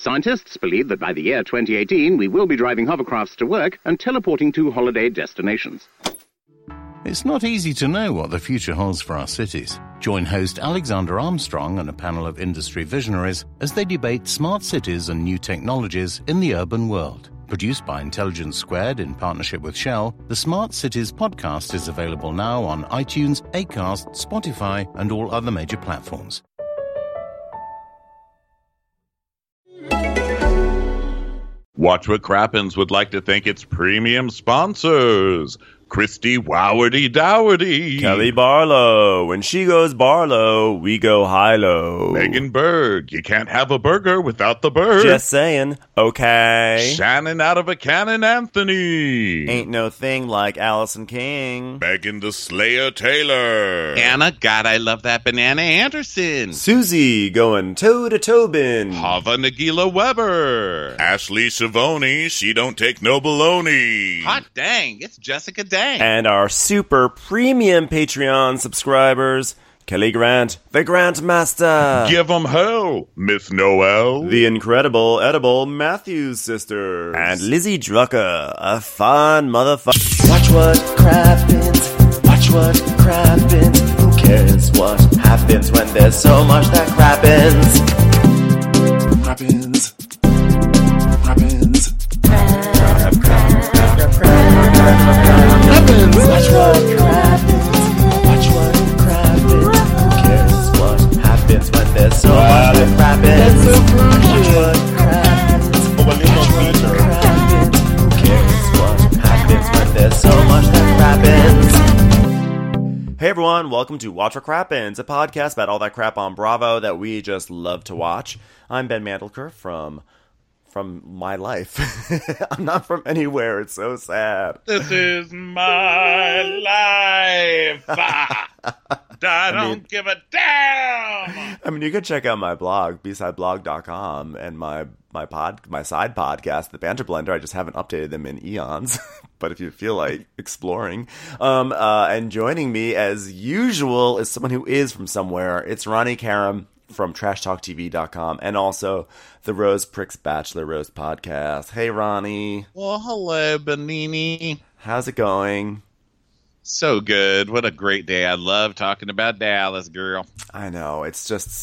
Scientists believe that by the year 2018, we will be driving hovercrafts to work and teleporting to holiday destinations. It's not easy to know what the future holds for our cities. Join host Alexander Armstrong and a panel of industry visionaries as they debate smart cities and new technologies in the urban world. Produced by Intelligence Squared in partnership with Shell, the Smart Cities podcast is available now on iTunes, Acast, Spotify, and all other major platforms. Watch What Crappens would like to thank its premium sponsors. Christy Wowardy Dowardy. Kelly Barlow. When she goes Barlow, we go high-low. Megan Berg. You can't have a burger without the bird. Just saying. Okay. Shannon out of a cannon Anthony. Ain't no thing like Allison King. Megan the Slayer Taylor. Anna, God, I love that banana Anderson. Susie going toe to Tobin. Hava Nagila Weber. Ashley Savoni. She don't take no baloney. Hot dang, it's Jessica Dang. And our super premium Patreon subscribers, Kelly Grant, the Grant Master. Give 'em hell, Miss Noel. The incredible edible Matthews sisters. And Lizzie Drucker, a fun motherfucker. Watch what crappens. Watch what crappens. Who cares what happens when there's so much that crappens? Crappens. Crappens. Watch what crappens. Watch what crappens. Who cares what happens when there's so much that crappens? Watch what crappens. Watch what crappens. Who cares what happens when there's so much that crappens? Hey everyone, welcome to Watch What Crappens, a podcast about all that crap on Bravo that we just love to watch. I'm Ben Mandelker from my life. I'm not from anywhere. It's so sad. This is my life. I don't give a damn. I mean, you could check out my blog, bsideblog.com, and my side podcast, The Banter Blender. I just haven't updated them in eons. But if you feel like exploring, and joining me as usual is someone who is from somewhere. It's Ronnie Karam from TrashTalkTV.com, and also the Rose Pricks Bachelor Rose podcast. Hey, Ronnie. Well, hello, Benini. How's it going? So good. What a great day. I love talking about Dallas, girl. I know. It's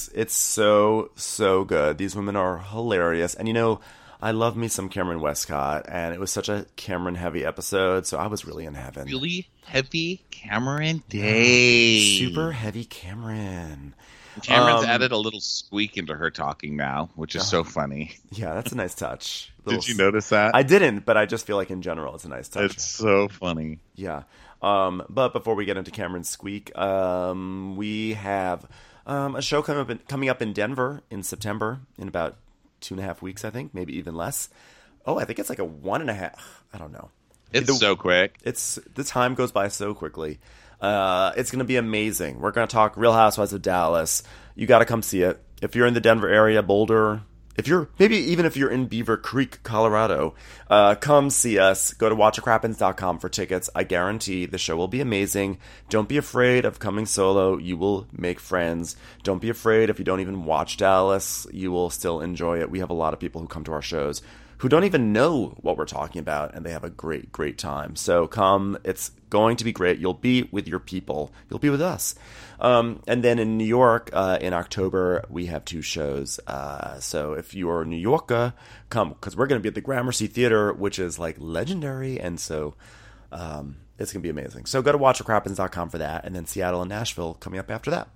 so good. These women are hilarious. And, you know, I love me some Cameron Westcott, and it was such a Cameron-heavy episode, so I was really in heaven. Really heavy Cameron day. Super heavy Cameron. Cameron's added a little squeak into her talking now, which is so funny. Yeah, that's a nice touch. Did you notice that? I didn't, but I just feel like in general it's a nice touch. It's so funny. Yeah. But before we get into Cameron's squeak, we have a show coming up in Denver in September in about 2.5 weeks, I think, maybe even less. Oh, I think it's like a 1.5. I don't know. It's so quick. The time goes by so quickly. It's going to be amazing. We're going to talk Real Housewives of Dallas. You got to come see it. If you're in the Denver area, Boulder, if you're in Beaver Creek, Colorado, come see us. Go to watchwhatcrappens.com for tickets. I guarantee the show will be amazing. Don't be afraid of coming solo. You will make friends. Don't be afraid if you don't even watch Dallas. You will still enjoy it. We have a lot of people who come to our shows who don't even know what we're talking about, and they have a great, great time. So come. It's going to be great. You'll be with your people. You'll be with us. And then in New York, in October, we have 2 shows. So if you're a New Yorker, come, because we're going to be at the Gramercy Theater, which is like legendary, and so it's going to be amazing. So go to watchwhatcrappens.com for that, and then Seattle and Nashville coming up after that.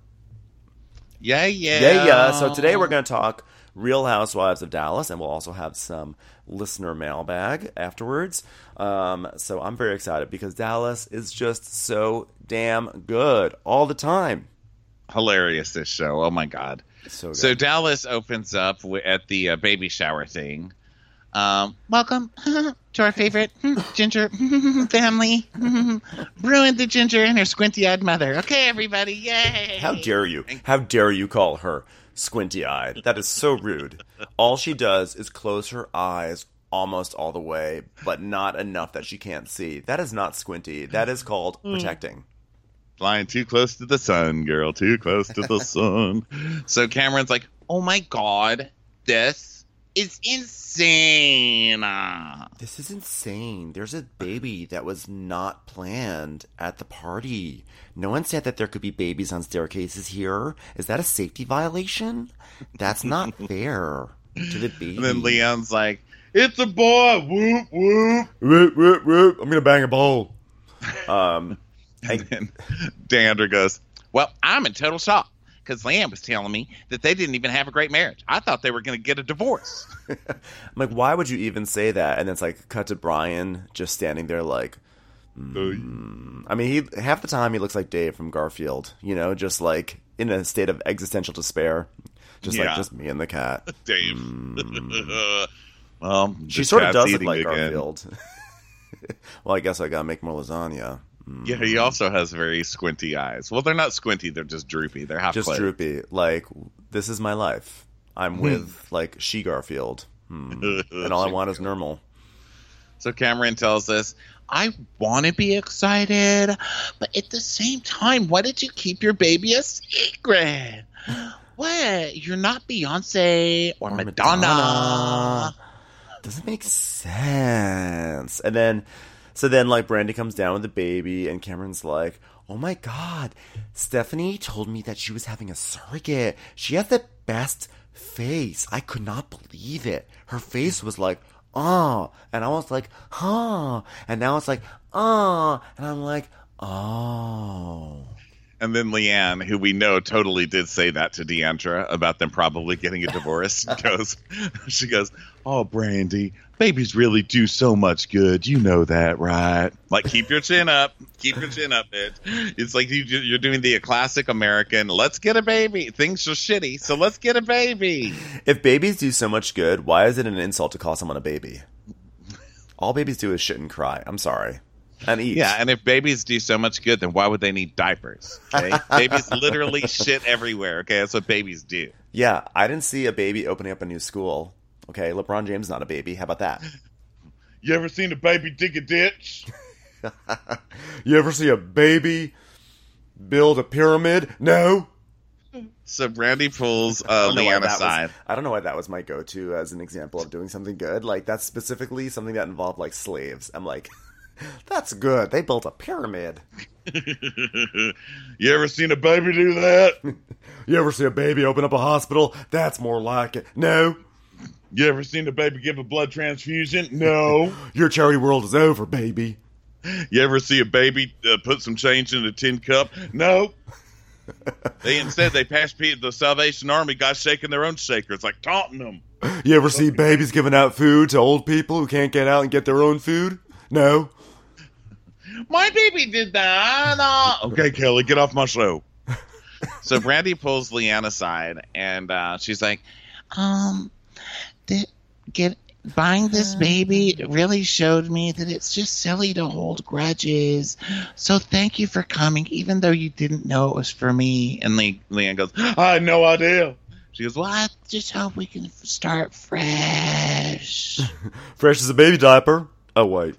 Yeah. So today we're going to talk Real Housewives of Dallas, and we'll also have some listener mailbag afterwards. So I'm very excited because Dallas is just so damn good all the time. Hilarious, this show. Oh, my God. So good. So Dallas opens up at the baby shower thing. Welcome to our favorite Ginger family. Ruined the Ginger and her squinty-eyed mother. Okay, everybody, yay! How dare you? How dare you call her squinty-eyed? That is so rude. All she does is close her eyes almost all the way, but not enough that she can't see. That is not squinty. That is called protecting. Flying too close to the sun, girl. Too close to the sun. So Cameron's like, oh, my God, this is insane. This is insane. There's a baby that was not planned at the party. No one said that there could be babies on staircases here. Is that a safety violation? That's not fair to the baby. And then Leon's like, it's a boy. Whoop, whoop. Whoop, whoop, whoop. I'm going to bang a bowl. And then Deandra goes, well, I'm in total shock. Because Leanne was telling me that they didn't even have a great marriage. I thought they were going to get a divorce. I'm like, why would you even say that? And then it's like, cut to Brian just standing there like, I mean, half the time he looks like Dave from Garfield, you know, just like in a state of existential despair. Just me and the cat. Dave. Well, she sort of does look eating like again. Garfield. Well, I guess I got to make more lasagna. Yeah, he also has very squinty eyes. Well, they're not squinty; they're just droopy. They're half just closed. droopy. Like, this is my life. I'm with like she Garfield, and all I want is normal. So Cameron tells us, "I want to be excited, but at the same time, why did you keep your baby a secret? What? You're not Beyonce or Madonna." Doesn't make sense. And then. So then, like, Brandy comes down with the baby, and Cameron's like, oh my god, Stephanie told me that she was having a surrogate. She has the best face. I could not believe it. Her face was like, oh. And I was like, huh. And now it's like, oh. And I'm like, oh. And then Leanne, who we know totally did say that to Deandra about them probably getting a divorce, she goes, oh, Brandy, babies really do so much good. You know that, right? Like, keep your chin up. Keep your chin up, bitch. It's like you're doing the classic American, let's get a baby. Things are shitty, so let's get a baby. If babies do so much good, why is it an insult to call someone a baby? All babies do is shit and cry. I'm sorry. And eat. Yeah, and if babies do so much good, then why would they need diapers? Okay? Babies literally shit everywhere. Okay, that's what babies do. Yeah, I didn't see a baby opening up a new school. Okay, LeBron James is not a baby. How about that? You ever seen a baby dig a ditch? You ever see a baby build a pyramid? No. So Brandy pulls Leanne aside. I don't know why that was my go-to as an example of doing something good. Like, that's specifically something that involved, like, slaves. I'm like, that's good. They built a pyramid. You ever seen a baby do that? You ever see a baby open up a hospital? That's more like it. No. You ever seen a baby give a blood transfusion? No. Your charity world is over, baby. You ever see a baby put some change in a tin cup? No. Instead they passed the Salvation Army guys shaking their own shakers, like taunting them. You ever see babies giving out food to old people who can't get out and get their own food? No. My baby did that. Okay, Kelly, get off my show. So Brandy pulls Leanne aside, and she's like, buying this baby really showed me that it's just silly to hold grudges. So thank you for coming, even though you didn't know it was for me. And Leanne goes, I had no idea. She goes, well, I just hope we can start fresh. Fresh as a baby diaper. Oh, wait.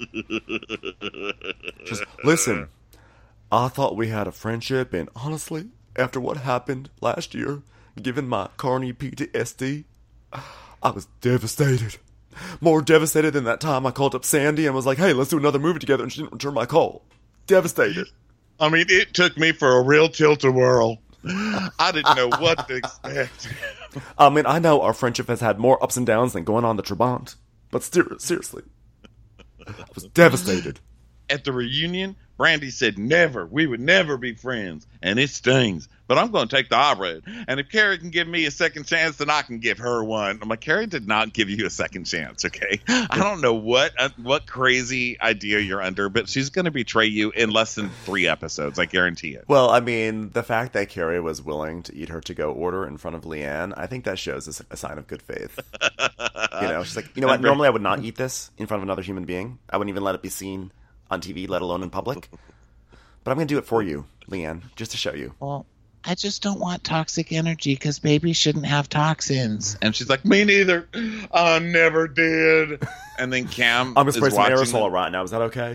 Just listen. I thought we had a friendship, and honestly, after what happened last year, given my carny PTSD, I was devastated. More devastated than that time I called up Sandy and was like, hey, let's do another movie together, and she didn't return my call. Devastated. I mean, it took me for a real tilt-a-whirl. I didn't know what to expect. I mean, I know our friendship has had more ups and downs than going on the Trabant, but seriously, I was devastated. At the reunion, Brandy said we would never be friends, and it stings. But I'm going to take the high road. And if Carrie can give me a second chance, then I can give her one. I'm like, Carrie did not give you a second chance, okay? I don't know what crazy idea you're under, but she's going to betray you in less than 3 episodes, I guarantee it. Well, I mean, the fact that Carrie was willing to eat her to-go order in front of Leanne, I think that shows a sign of good faith. You know, she's like, you know what? Normally I would not eat this in front of another human being. I wouldn't even let it be seen on TV, let alone in public. But I'm going to do it for you, Leanne, just to show you. Well, I just don't want toxic energy because babies shouldn't have toxins. And she's like, me neither. I never did. And then Cam I'm going to spray is some watching aerosol right now. Is that okay?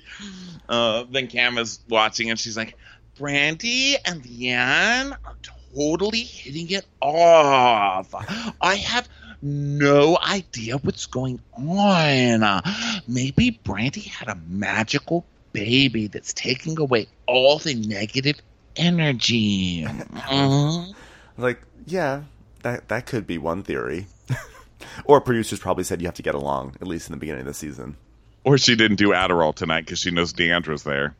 Then Cam is watching and she's like, Brandy and Leanne are totally hitting it off. I have no idea what's going on. Maybe Brandy had a magical baby that's taking away all the negative energy. Like, yeah, that could be one theory. Or producers probably said you have to get along, at least in the beginning of the season. Or she didn't do Adderall tonight because she knows Deandra's there.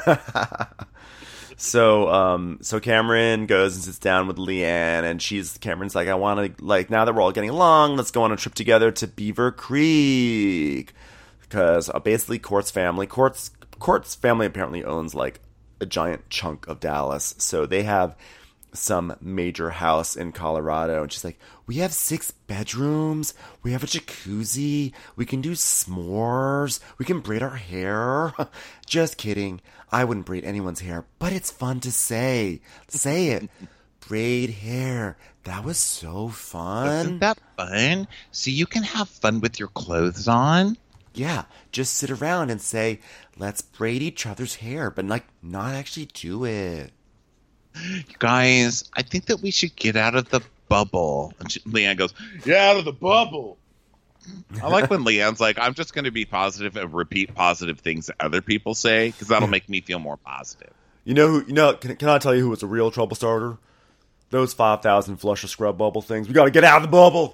So Cameron goes and sits down with Leanne, and Cameron's like, I want to, like, now that we're all getting along, let's go on a trip together to Beaver Creek. Because basically Court's family apparently owns, like, a giant chunk of Dallas. So they have some major house in Colorado, and she's like, we have 6 bedrooms, we have a jacuzzi, we can do s'mores, we can braid our hair. Just kidding, I wouldn't braid anyone's hair, but it's fun to say it. Braid hair, that was so fun. Isn't that fun? So you can have fun with your clothes on? Yeah, just sit around and say, let's braid each other's hair, but like not actually do it. You guys, I think that we should get out of the bubble. And Leanne goes, get out of the bubble. I like when Leanne's like, I'm just going to be positive and repeat positive things that other people say, because that'll make me feel more positive. Can I tell you who was a real trouble starter? Those 5,000 flush or scrub bubble things. We got to get out of the bubble.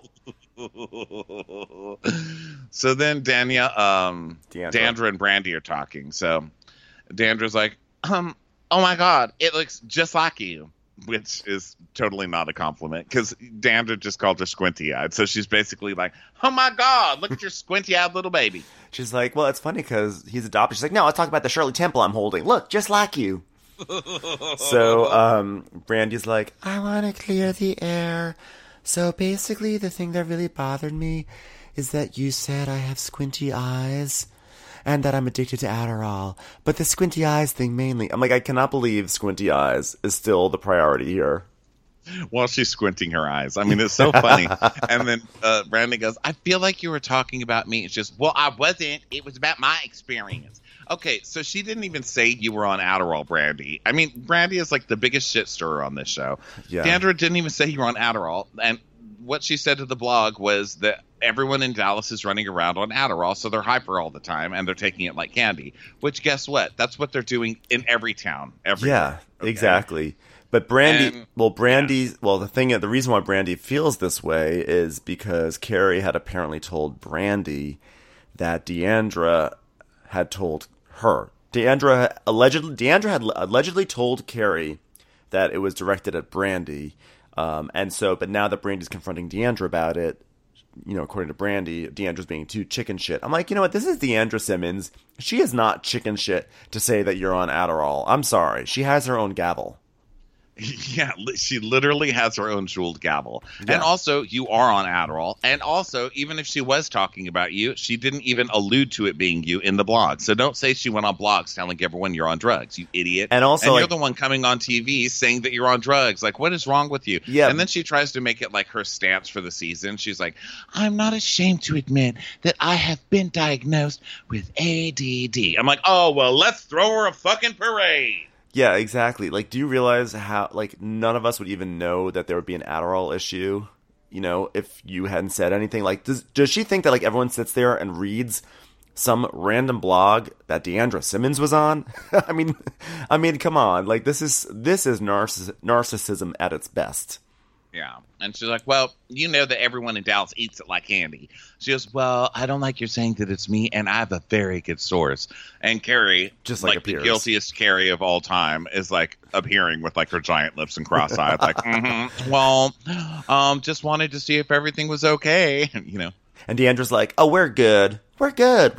So then Deandra and Brandy are talking. So Deandra's like, oh my God, it looks just like you, which is totally not a compliment because Deandra just called her squinty-eyed. So she's basically like, oh my God, look at your squinty-eyed little baby. She's like, well, it's funny because he's adopted. She's like, no, let's talk about the Shirley Temple I'm holding. Look, just like you. So Brandy's like, I want to clear the air. So basically the thing that really bothered me is that you said I have squinty eyes. And that I'm addicted to Adderall. But the squinty eyes thing mainly. I'm like, I cannot believe squinty eyes is still the priority here. While she's squinting her eyes. I mean, it's so funny. And then Brandy goes, I feel like you were talking about me. It's just, well, I wasn't. It was about my experience. Okay, so she didn't even say you were on Adderall, Brandy. I mean, Brandy is like the biggest shit stirrer on this show. Yeah. Deandra didn't even say you were on Adderall. And what she said to the blog was that everyone in Dallas is running around on Adderall, so they're hyper all the time, and they're taking it like candy. Which, guess what? That's what they're doing in every town. Yeah, okay? Exactly. But Brandy, the reason why Brandy feels this way is because Carrie had apparently told Brandy that Deandra had told her. Deandra had allegedly told Carrie that it was directed at Brandy. But now that Brandy's confronting Deandra about it, according to Brandy, Deandra's being too chicken shit. I'm like, you know what? This is Deandra Simmons. She is not chicken shit to say that you're on Adderall. I'm sorry. She has her own gavel. Yeah, she literally has her own jeweled gavel. Yeah. And also, you are on Adderall. And also, even if she was talking about you, she didn't even allude to it being you in the blog. So don't say she went on blogs telling everyone you're on drugs, you idiot. And also, you're the one coming on TV saying that you're on drugs. Like, what is wrong with you? Yeah. And then she tries to make it like her stance for the season. She's like, I'm not ashamed to admit that I have been diagnosed with ADD. I'm like, oh, well, let's throw her a fucking parade. Yeah, exactly. Like, do you realize how, like, none of us would even know that there would be an Adderall issue, if you hadn't said anything? Like, does she think that, like, everyone sits there and reads some random blog that Deandra Simmons was on? I mean, come on. Like, this is narcissism at its best. Yeah. And she's like, well, you know that everyone in Dallas eats it like candy. She goes, well, I don't like you're saying that it's me, and I have a very good source. And Carrie, just like the guiltiest Carrie of all time, is like appearing with like her giant lips and cross-eyed, like, well, just wanted to see if everything was okay, And Deandra's like, oh, we're good. We're good.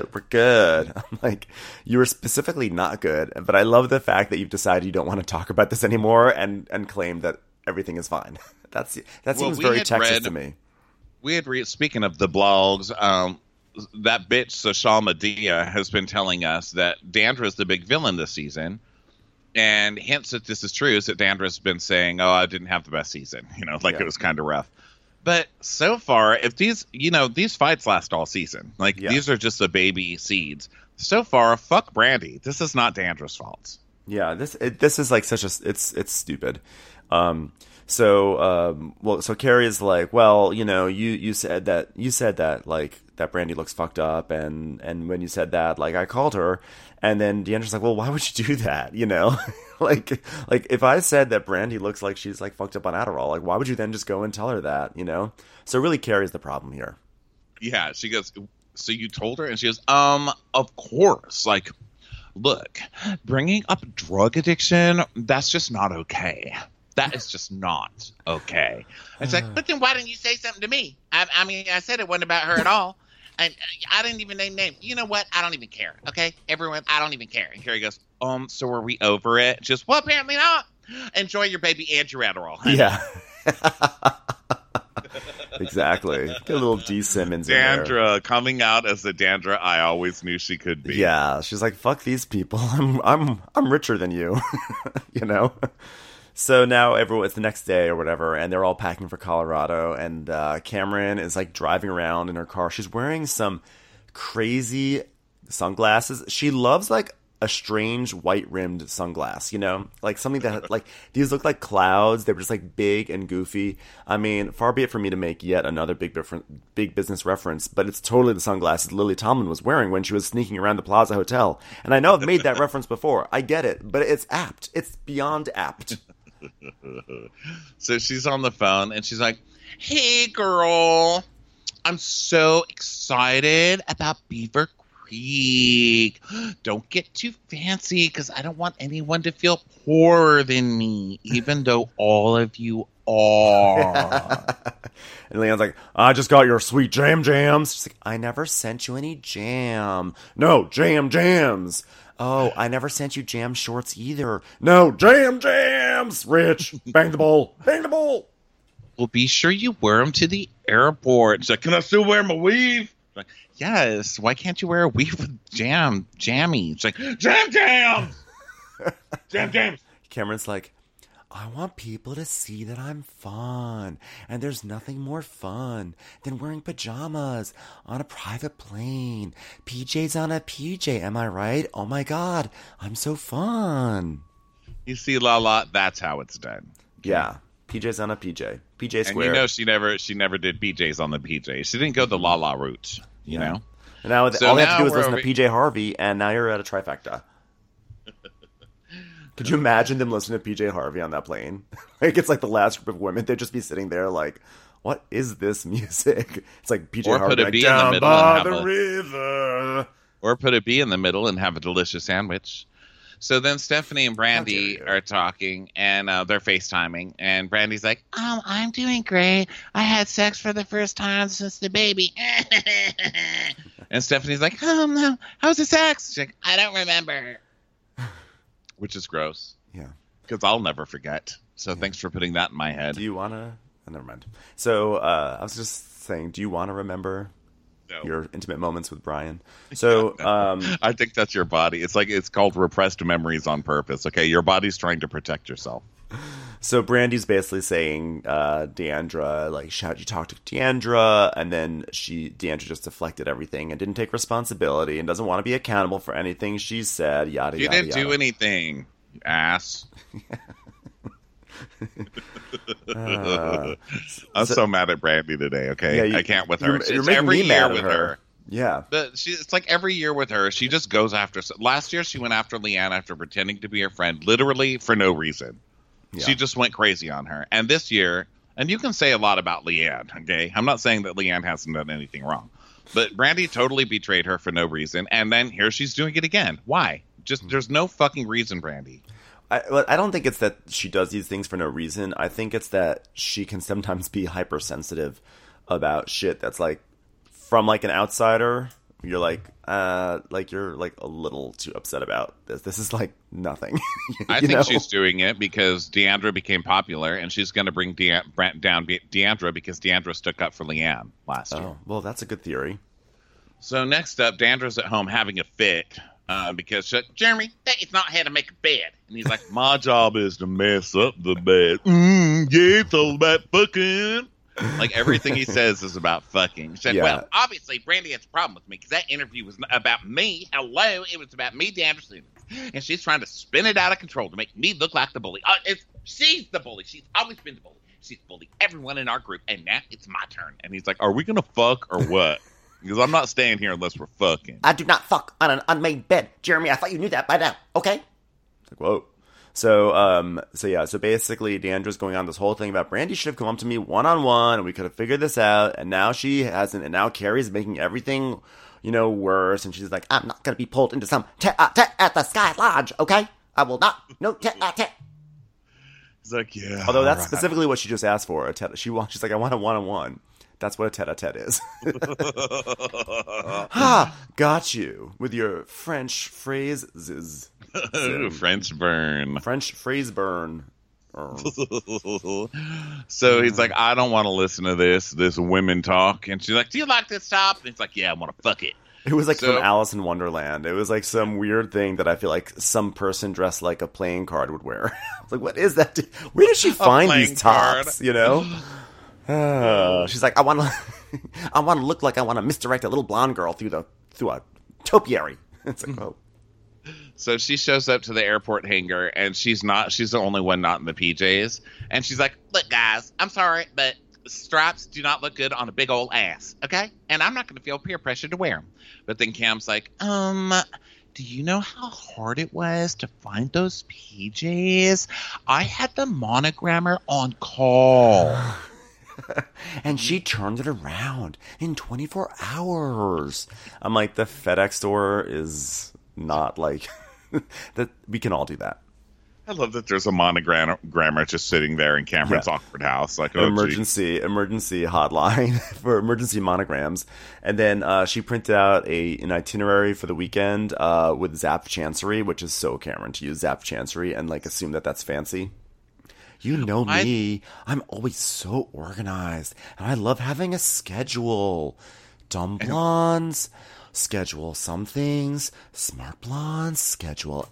I'm like, you were specifically not good. But I love the fact that you've decided you don't want to talk about this anymore and claim that everything is fine. That seems very Texas to me. We had speaking of the blogs, that bitch Social Medea has been telling us that Deandra is the big villain this season, and hints that this is true is that Deandra's been saying, "Oh, I didn't have the best season," It was kind of rough. But so far, if these fights last all season, these are just the baby seeds. So far, fuck Brandy. This is not Deandra's fault. Yeah, this is like it's stupid. So Carrie is like, well, you said that like that Brandy looks fucked up, and when you said that, like, I called her, and then Deandra's like, well, why would you do that? Like if I said that Brandy looks like she's like fucked up on Adderall, like, why would you then just go and tell her that? So really, Carrie's the problem here. Yeah, she goes, so you told her? And she goes, of course. Like, look, bringing up drug addiction, that's just not okay. That is just not okay. It's like, but then why didn't you say something to me? I mean, I said it wasn't about her at all. And I didn't even name names. You know what? I don't even care. Okay? Everyone, I don't even care. And Carrie goes, so are we over it? Just, well, apparently not. Enjoy your baby and your Adderall. Honey. Yeah. Exactly. Get a little D. Simmons in there. Dandra coming out as the Dandra I always knew she could be. Yeah. She's like, fuck these people. I'm richer than you. So now it's the next day or whatever, and they're all packing for Colorado, and Cameron is like driving around in her car. She's wearing some crazy sunglasses. She loves like a strange white-rimmed sunglass, like something that like these look like clouds. They were just like big and goofy. I mean, far be it for me to make yet another big business reference, but it's totally the sunglasses Lily Tomlin was wearing when she was sneaking around the Plaza Hotel. And I know I've made that reference before. I get it, but it's apt. It's beyond apt. So she's on the phone and she's like, hey girl, I'm so excited about Beaver Creek. Don't get too fancy because I don't want anyone to feel poorer than me, even though all of you are. And Leon's like, I just got your sweet jams. She's like, I never sent you any jam. No, jams. Oh, I never sent you jam shorts either. No, jams. Rich, bang the bowl. Well, be sure you wear them to the airport. She's like, can I still wear my weave? I'm like, yes. Why can't you wear a weave with jammy? She's like, jams. Jams. Cameron's like, I want people to see that I'm fun, and there's nothing more fun than wearing pajamas on a private plane. PJs on a PJ, am I right? Oh my god, I'm so fun. You see, Lala, that's how it's done. Yeah, PJs on a PJ. PJ square. And she never did PJs on the PJ. She didn't go the Lala route, you know? And now all they have to do is listen to PJ Harvey, and now you're at a trifecta. Could you imagine them listening to PJ Harvey on that plane? Like, it's like the last group of women. They'd just be sitting there like, what is this music? It's like PJ Harvey. Put a like, B in the middle and have river. Or put a B in the middle and have a delicious sandwich. So then Stephanie and Brandy are talking, and they're FaceTiming. And Brandy's like, I'm doing great. I had sex for the first time since the baby. And Stephanie's like, no. How's the sex? She's like, I don't remember. Which is gross. Yeah. Because I'll never forget. So thanks for putting that in my head. Do you want to? Oh, never mind. So I was just saying, do you want to remember your intimate moments with Brian? So I think that's your body. It's called repressed memories on purpose. Okay, your body's trying to protect yourself. So Brandy's basically saying, Deandra, like, you talked to Deandra, and then Deandra just deflected everything and didn't take responsibility and doesn't want to be accountable for anything she said, yada, you yada, didn't do anything, you ass. I'm so mad at Brandy today, okay? Yeah, I can't with her. You're making every me year mad with at her. Yeah. It's like every year with her, she just goes after... Last year, she went after Leanne after pretending to be her friend, literally for no reason. Yeah. She just went crazy on her. And this year, and you can say a lot about Leanne, okay? I'm not saying that Leanne hasn't done anything wrong. But Brandy totally betrayed her for no reason. And then here she's doing it again. Why? Just there's no fucking reason, Brandy. I don't think it's that she does these things for no reason. I think it's that she can sometimes be hypersensitive about shit that's like, from like an outsider, you're like you're like a little too upset about this. This is like nothing. I think she's doing it because Deandra became popular, and she's going to bring down Deandra because Deandra stuck up for Leanne last year. Oh, well, that's a good theory. So next up, Deandra's at home having a fit because Jeremy, that is not how to make a bed. And he's like, my job is to mess up the bed. Yeah, it's all about fucking. Like, everything he says is about fucking. She said, well, obviously, Brandy has a problem with me because that interview was about me. Hello, it was about me, Deandra Stevens. and she's trying to spin it out of control to make me look like the bully. She's the bully. She's always been the bully. She's bullied everyone in our group, and now it's my turn. And he's like, are we going to fuck or what? Because I'm not staying here unless we're fucking. I do not fuck on an unmade bed. Jeremy, I thought you knew that by now, okay? It's like, whoa. So basically Deandra's going on this whole thing about Brandy should have come up to me one-on-one, and we could have figured this out, and now she hasn't, and now Carrie's making everything, worse, and she's like, I'm not going to be pulled into some tete-a-tete at the Sky Lodge, okay? I will not. No tete-a-tete. He's like, yeah. Although that's specifically what she just asked for. She's like, I want a one-on-one. That's what a tete-a-tete is. Ha! Got you with your French phrases. French burn. French phrase burn. So he's like, I don't want to listen to this women talk. And she's like, do you like this top? And he's like, yeah, I want to fuck it. It was like from Alice in Wonderland. It was like some weird thing that I feel like some person dressed like a playing card would wear. I was like, what is that? Where did she find these tops? She's like, I want to look like I want to misdirect a little blonde girl through a topiary. It's like, oh. So she shows up to the airport hangar, and she's the only one not in the PJs. And she's like, look, guys, I'm sorry, but stripes do not look good on a big old ass, okay? And I'm not going to feel peer pressure to wear them. But then Cam's like, do you know how hard it was to find those PJs? I had the monogrammer on call. And she turned it around in 24 hours. I'm like, the FedEx store is not like that. We can all do that. I love that there's a monogrammer just sitting there in Cameron's awkward house. Like, emergency hotline for emergency monograms. And then she printed out an itinerary for the weekend with Zap Chancery, which is so Cameron to use Zap Chancery and like assume that that's fancy. You know me. I'm always so organized. And I love having a schedule. Dumb blondes schedule some things. Smart blondes schedule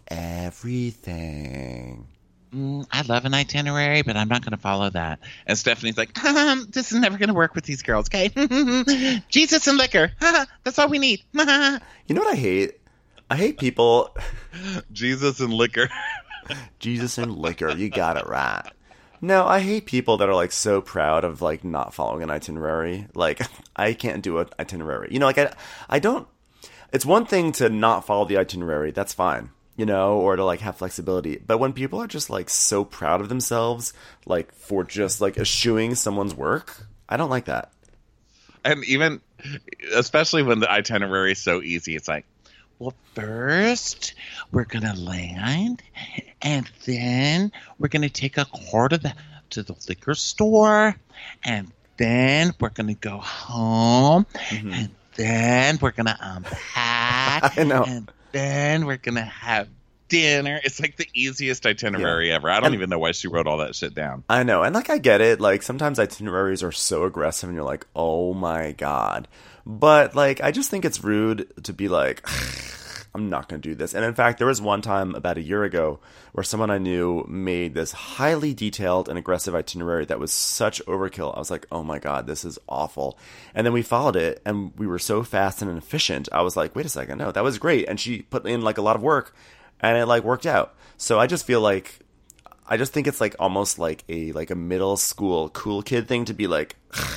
everything. I love an itinerary, but I'm not going to follow that. And Stephanie's like, this is never going to work with these girls, okay? Jesus and liquor. That's all we need. You know what I hate? I hate people. Jesus and liquor. Jesus and liquor. You got it right. No, I hate people that are like so proud of like not following an itinerary. Like, I can't do an itinerary. I don't. It's one thing to not follow the itinerary. That's fine. Or to like have flexibility. But when people are just like so proud of themselves, like for just like eschewing someone's work, I don't like that. And even, especially when the itinerary is so easy, it's like, well, first we're going to land, and then we're going to take a car to the liquor store, and then we're going to go home, and then we're going to unpack, I know. and then we're going to have dinner. It's like the easiest itinerary ever. I don't even know why she wrote all that shit down. I know. And like, I get it. Like, sometimes itineraries are so aggressive and you're like, oh my God. But like, I just think it's rude to be like, I'm not going to do this. And in fact, there was one time about a year ago where someone I knew made this highly detailed and aggressive itinerary that was such overkill. I was like, oh my God, this is awful. And then we followed it and we were so fast and efficient. I was like, wait a second. No, that was great. And she put in like a lot of work and it like worked out. So I just feel like, I just think it's like almost like a middle school cool kid thing to be like,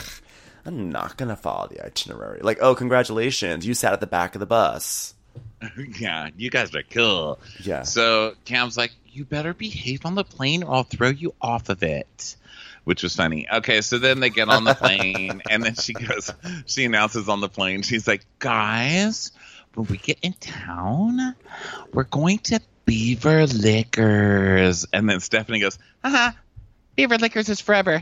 I'm not going to follow the itinerary. Like, oh, congratulations. You sat at the back of the bus. Yeah, you guys are cool. Yeah. So Cam's like, you better behave on the plane or I'll throw you off of it. Which was funny. Okay, so then they get on the plane and then she announces on the plane, she's like, guys, when we get in town, we're going to Beaver Liquors. And then Stephanie goes, Beaver Liquors is forever.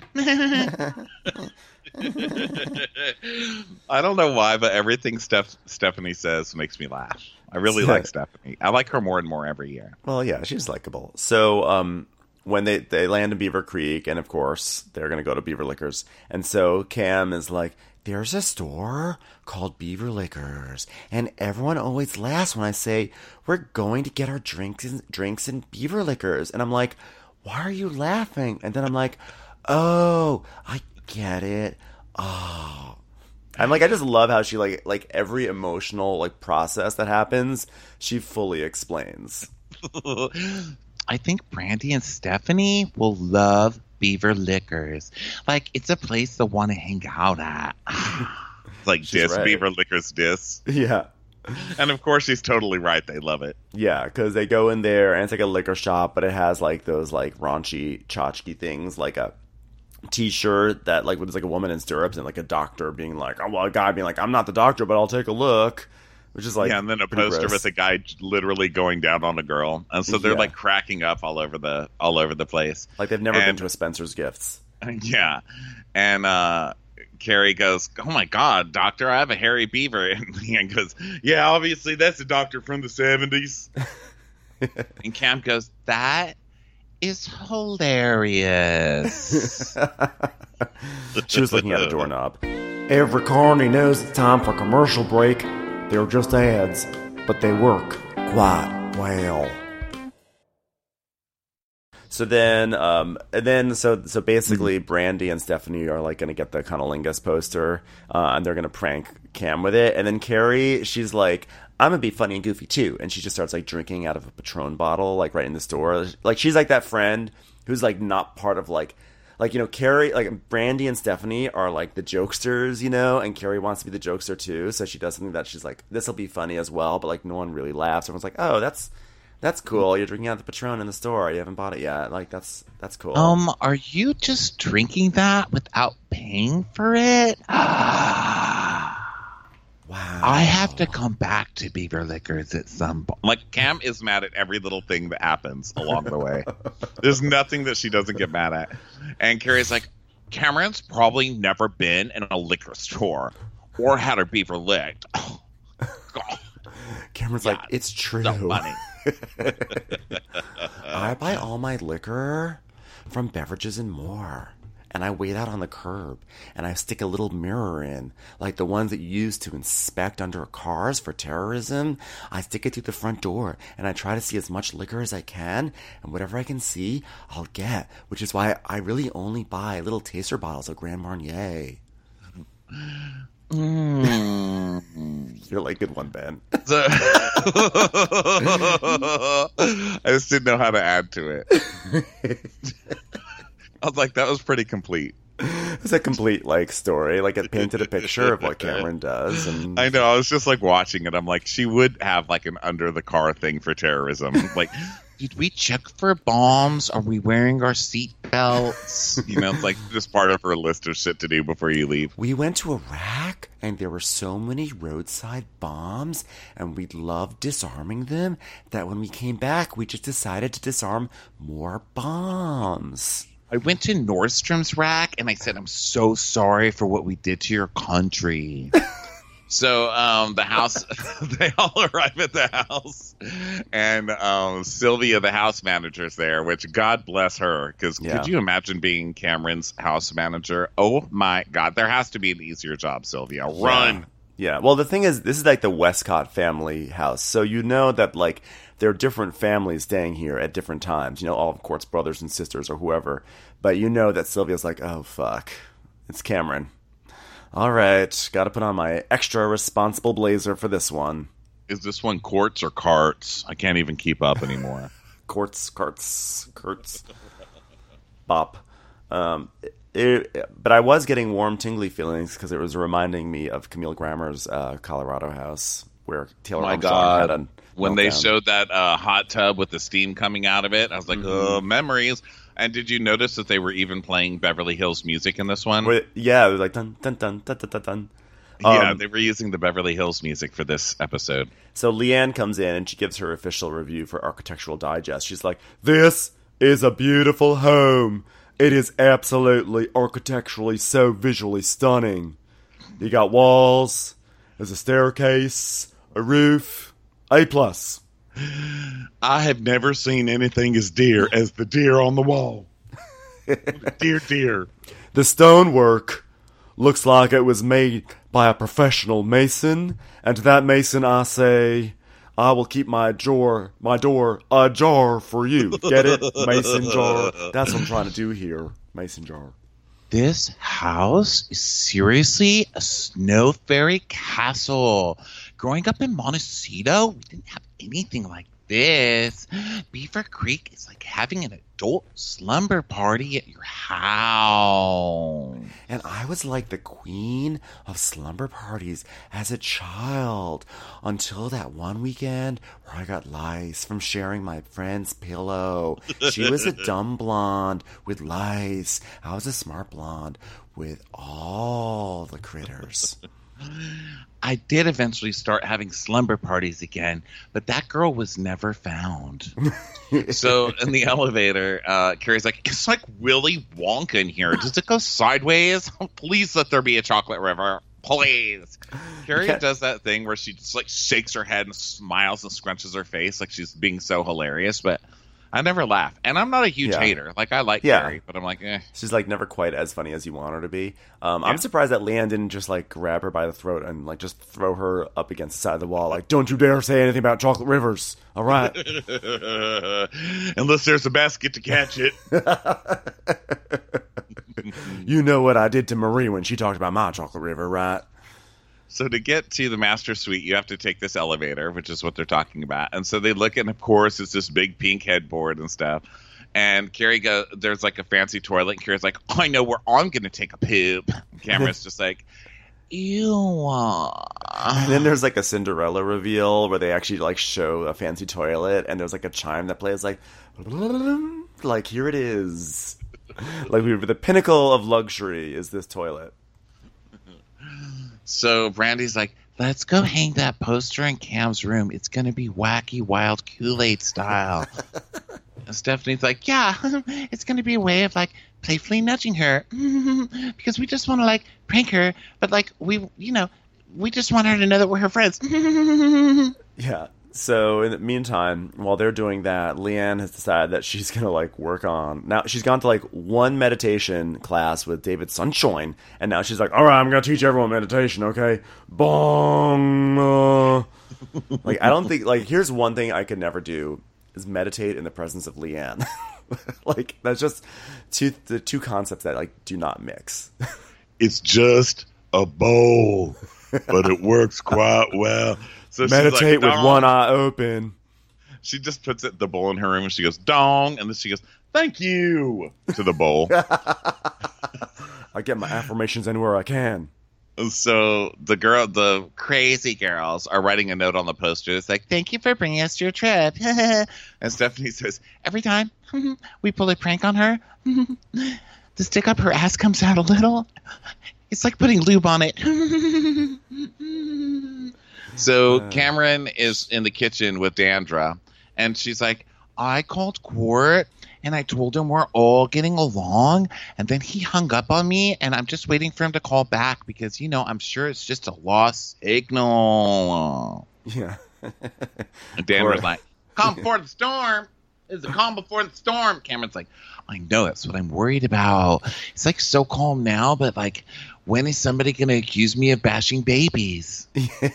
I don't know why, but everything Stephanie says makes me laugh. I really like Stephanie. I like her more and more every year. Well, yeah, she's likable. So when they land in Beaver Creek, and of course they're going to go to Beaver Liquors, and so Cam is like, there's a store called Beaver Liquors, and everyone always laughs when I say we're going to get our drinks in Beaver Liquors, and I'm like, why are you laughing? And then I'm like, oh, I get it. Oh, I'm like, I just love how she like every emotional like process that happens, she fully explains. I think Brandy and Stephanie will love Beaver Liquors. Like, it's a place they'll want to hang out at. Like She's diss, right. Beaver Liquors diss. Yeah. And of course she's totally right. They love it. Yeah, because they go in there and it's like a liquor shop, but it has like those like raunchy tchotchke things, like a t-shirt that like was like a woman in stirrups and like a doctor being like, oh, well, a guy being like, I'm not the doctor, but I'll take a look. Which is like, yeah, and then a pretty poster gross. with a guy literally going down on a girl. And so they're Yeah. like cracking up all over the place. Like they've never been And- to a Spencer's Gifts. Yeah. And Carrie goes, oh my God, doctor, I have a hairy beaver. And Leanne goes, yeah, obviously that's a doctor from the 70s. And Cam goes, that is hilarious. She was looking at a doorknob. Every carny knows it's time for commercial break. They're just ads, but they work quite well. So then, so basically, Brandy and Stephanie are like going to get the Cunnilingus poster, and they're going to prank Cam with it. And then Carrie, she's like, "I'm gonna be funny and goofy too," and she just starts like drinking out of a Patron bottle, like right in the store. Like she's like that friend who's like not part of like Carrie, like Brandy and Stephanie are like the jokesters, and Carrie wants to be the jokester too. So she does something that she's like, "This will be funny as well," but like no one really laughs. Everyone's like, "Oh, that's cool. You're drinking out the Patron in the store. You haven't bought it yet. Like that's cool." Are you just drinking that without paying for it? Wow. I have to come back to Beaver Liquors at some point. Like, Cam is mad at every little thing that happens along the way. There's nothing that she doesn't get mad at. And Carrie's like, Cameron's probably never been in a liquor store or had her beaver licked. Oh, God. Cameron's like, "It's true. So funny. I buy all my liquor from Beverages and More, and I wait out on the curb, and I stick a little mirror in, like the ones that you use to inspect under cars for terrorism. I stick it through the front door, and I try to see as much liquor as I can, and whatever I can see, I'll get, which is why I really only buy little taster bottles of Grand Marnier." You're like, "Good one, Ben." So- I just didn't know how to add to it. I was like, that was pretty complete. It's a complete like story. Like it painted a picture of what Cameron does, and I know. I was just like watching it. I'm like, she would have like an under the car thing for terrorism. Like, Did we check for bombs? Are we wearing our seatbelts? it's like just part of her list of shit to do before you leave. we went to Iraq, and there were so many roadside bombs, and we loved disarming them that when we came back, we just decided to disarm more bombs. I went to Nordstrom's rack and I said, I'm so sorry for what we did to your country. So the house, they all arrive at the house, and Sylvia, the house manager's there, which God bless her, because Yeah. could you imagine being Cameron's house manager? Oh my God, there has to be an easier job, Sylvia. Run. Yeah. Well, the thing is, this is like the Westcott family house, so you know that like there are different families staying here at different times. All of Court's brothers and sisters or whoever, but you know that Sylvia's like, "Oh fuck, it's Cameron. All right, got to put on my extra responsible blazer for this one." Is this one quartz or carts? I can't even keep up anymore. Kurtz. Bop. But I was getting warm, tingly feelings because it was reminding me of Camille Grammer's Colorado house, where Taylor Oh my Armstrong had God. a When they meltdown. showed that hot tub with the steam coming out of it, I was like, oh, memories. And did you notice that they were even playing Beverly Hills music in this one? Yeah, it was like dun dun dun dun dun dun dun. Yeah, they were using the Beverly Hills music for this episode. So Leanne comes in and she gives her official review for Architectural Digest. She's like, "This is a beautiful home. It is absolutely architecturally so visually stunning. You got walls, there's a staircase, a roof, A+. I have never seen anything as dear as the deer on the wall. Dear. The stonework looks like it was made by a professional mason, and to that mason I say, I will keep my door ajar for you. Get it? Mason jar. That's what I'm trying to do here. Mason jar. This house is seriously a snow fairy castle. Growing up in Montecito, we didn't have anything like this? Beaver Creek is like having an adult slumber party at your house. And I was like the queen of slumber parties as a child until that one weekend where I got lice from sharing my friend's pillow. She was a dumb blonde with lice. I was a smart blonde with all the critters. I did eventually start having slumber parties again, but that girl was never found. So in the elevator, Carrie's like, it's like Willy Wonka in here. Does it go sideways? Please let there be a chocolate river. Please. Carrie does that thing where she just like shakes her head and smiles and scrunches her face like she's being so hilarious, but I never laugh. And I'm not a huge hater. Like, I like Carrie, but I'm like, eh. She's, like, never quite as funny as you want her to be. I'm surprised that Leanne didn't just, like, grab her by the throat and, like, just throw her up against the side of the wall. Like, don't you dare say anything about chocolate rivers. All right? Unless there's a basket to catch it. You know what I did to Marie when she talked about my chocolate river, right? So to get to the master suite, you have to take this elevator, which is what they're talking about. And so they look, and of course, it's this big pink headboard and stuff. And Carrie goes, there's like a fancy toilet. And Carrie's like, oh, I know where I'm going to take a poop. And Cameron's just like, ew. And then there's like a Cinderella reveal where they actually like show a fancy toilet. And there's like a chime that plays like here it is. Like the pinnacle of luxury is this toilet. So Brandy's like, let's go hang that poster in Cam's room. It's going to be wacky, wild Kool-Aid style. And Stephanie's like, yeah, it's going to be a way of, like, playfully nudging her. Because we just want to, like, prank her. But, like, we just want her to know that we're her friends. Yeah. So in the meantime, while they're doing that, Leanne has decided that she's going to, like, work on... Now, she's gone to, like, one meditation class with David Sunshine, and now she's like, all right, I'm going to teach everyone meditation, okay? Bong! Like, I don't think... Like, here's one thing I could never do, is meditate in the presence of Leanne. Like, that's just the two concepts that, like, do not mix. It's just a bowl, but it works quite well. So meditate like, with one eye open. She just puts the bowl in her room and she goes, dong. And then she goes, thank you to the bowl. I get my affirmations anywhere I can. So the crazy girls are writing a note on the poster. It's like, thank you for bringing us to your trip. And Stephanie says, every time we pull a prank on her, the stick up her ass comes out a little. It's like putting lube on it. So Cameron is in the kitchen with Dandra, and she's like, I called Court, and I told him we're all getting along, and then he hung up on me, and I'm just waiting for him to call back because, I'm sure it's just a lost signal. Yeah. And Dandra's like, calm before the storm. It's a calm before the storm. Cameron's like, I know, that's what I'm worried about. It's like so calm now, but like, when is somebody going to accuse me of bashing babies?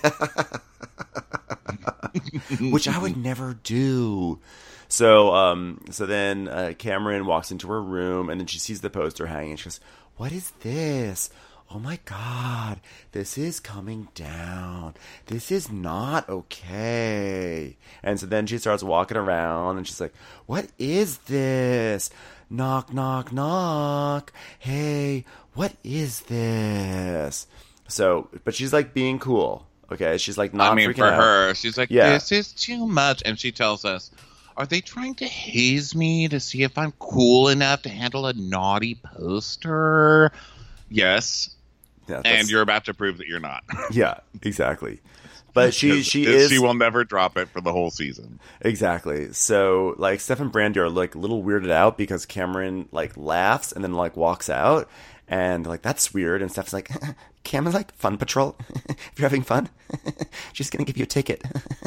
Which I would never do. So then Cameron walks into her room, and then she sees the poster hanging. She goes, what is this? Oh my God, this is coming down. This is not okay. And so then she starts walking around, and she's like, what is this? Knock, knock, knock. Hey, what is this? So, but she's like being cool. Okay, she's like not freaking out. For her, she's like, this is too much. And she tells us, are they trying to haze me to see if I'm cool enough to handle a naughty poster? Yes. Yeah, and you're about to prove that you're not. Yeah, exactly. But she will never drop it for the whole season. Exactly. So like Steph and Brandy are like a little weirded out because Cameron like laughs and then like walks out, and like that's weird. And Steph's like, Cameron's like, fun patrol. If you're having fun, she's gonna give you a ticket.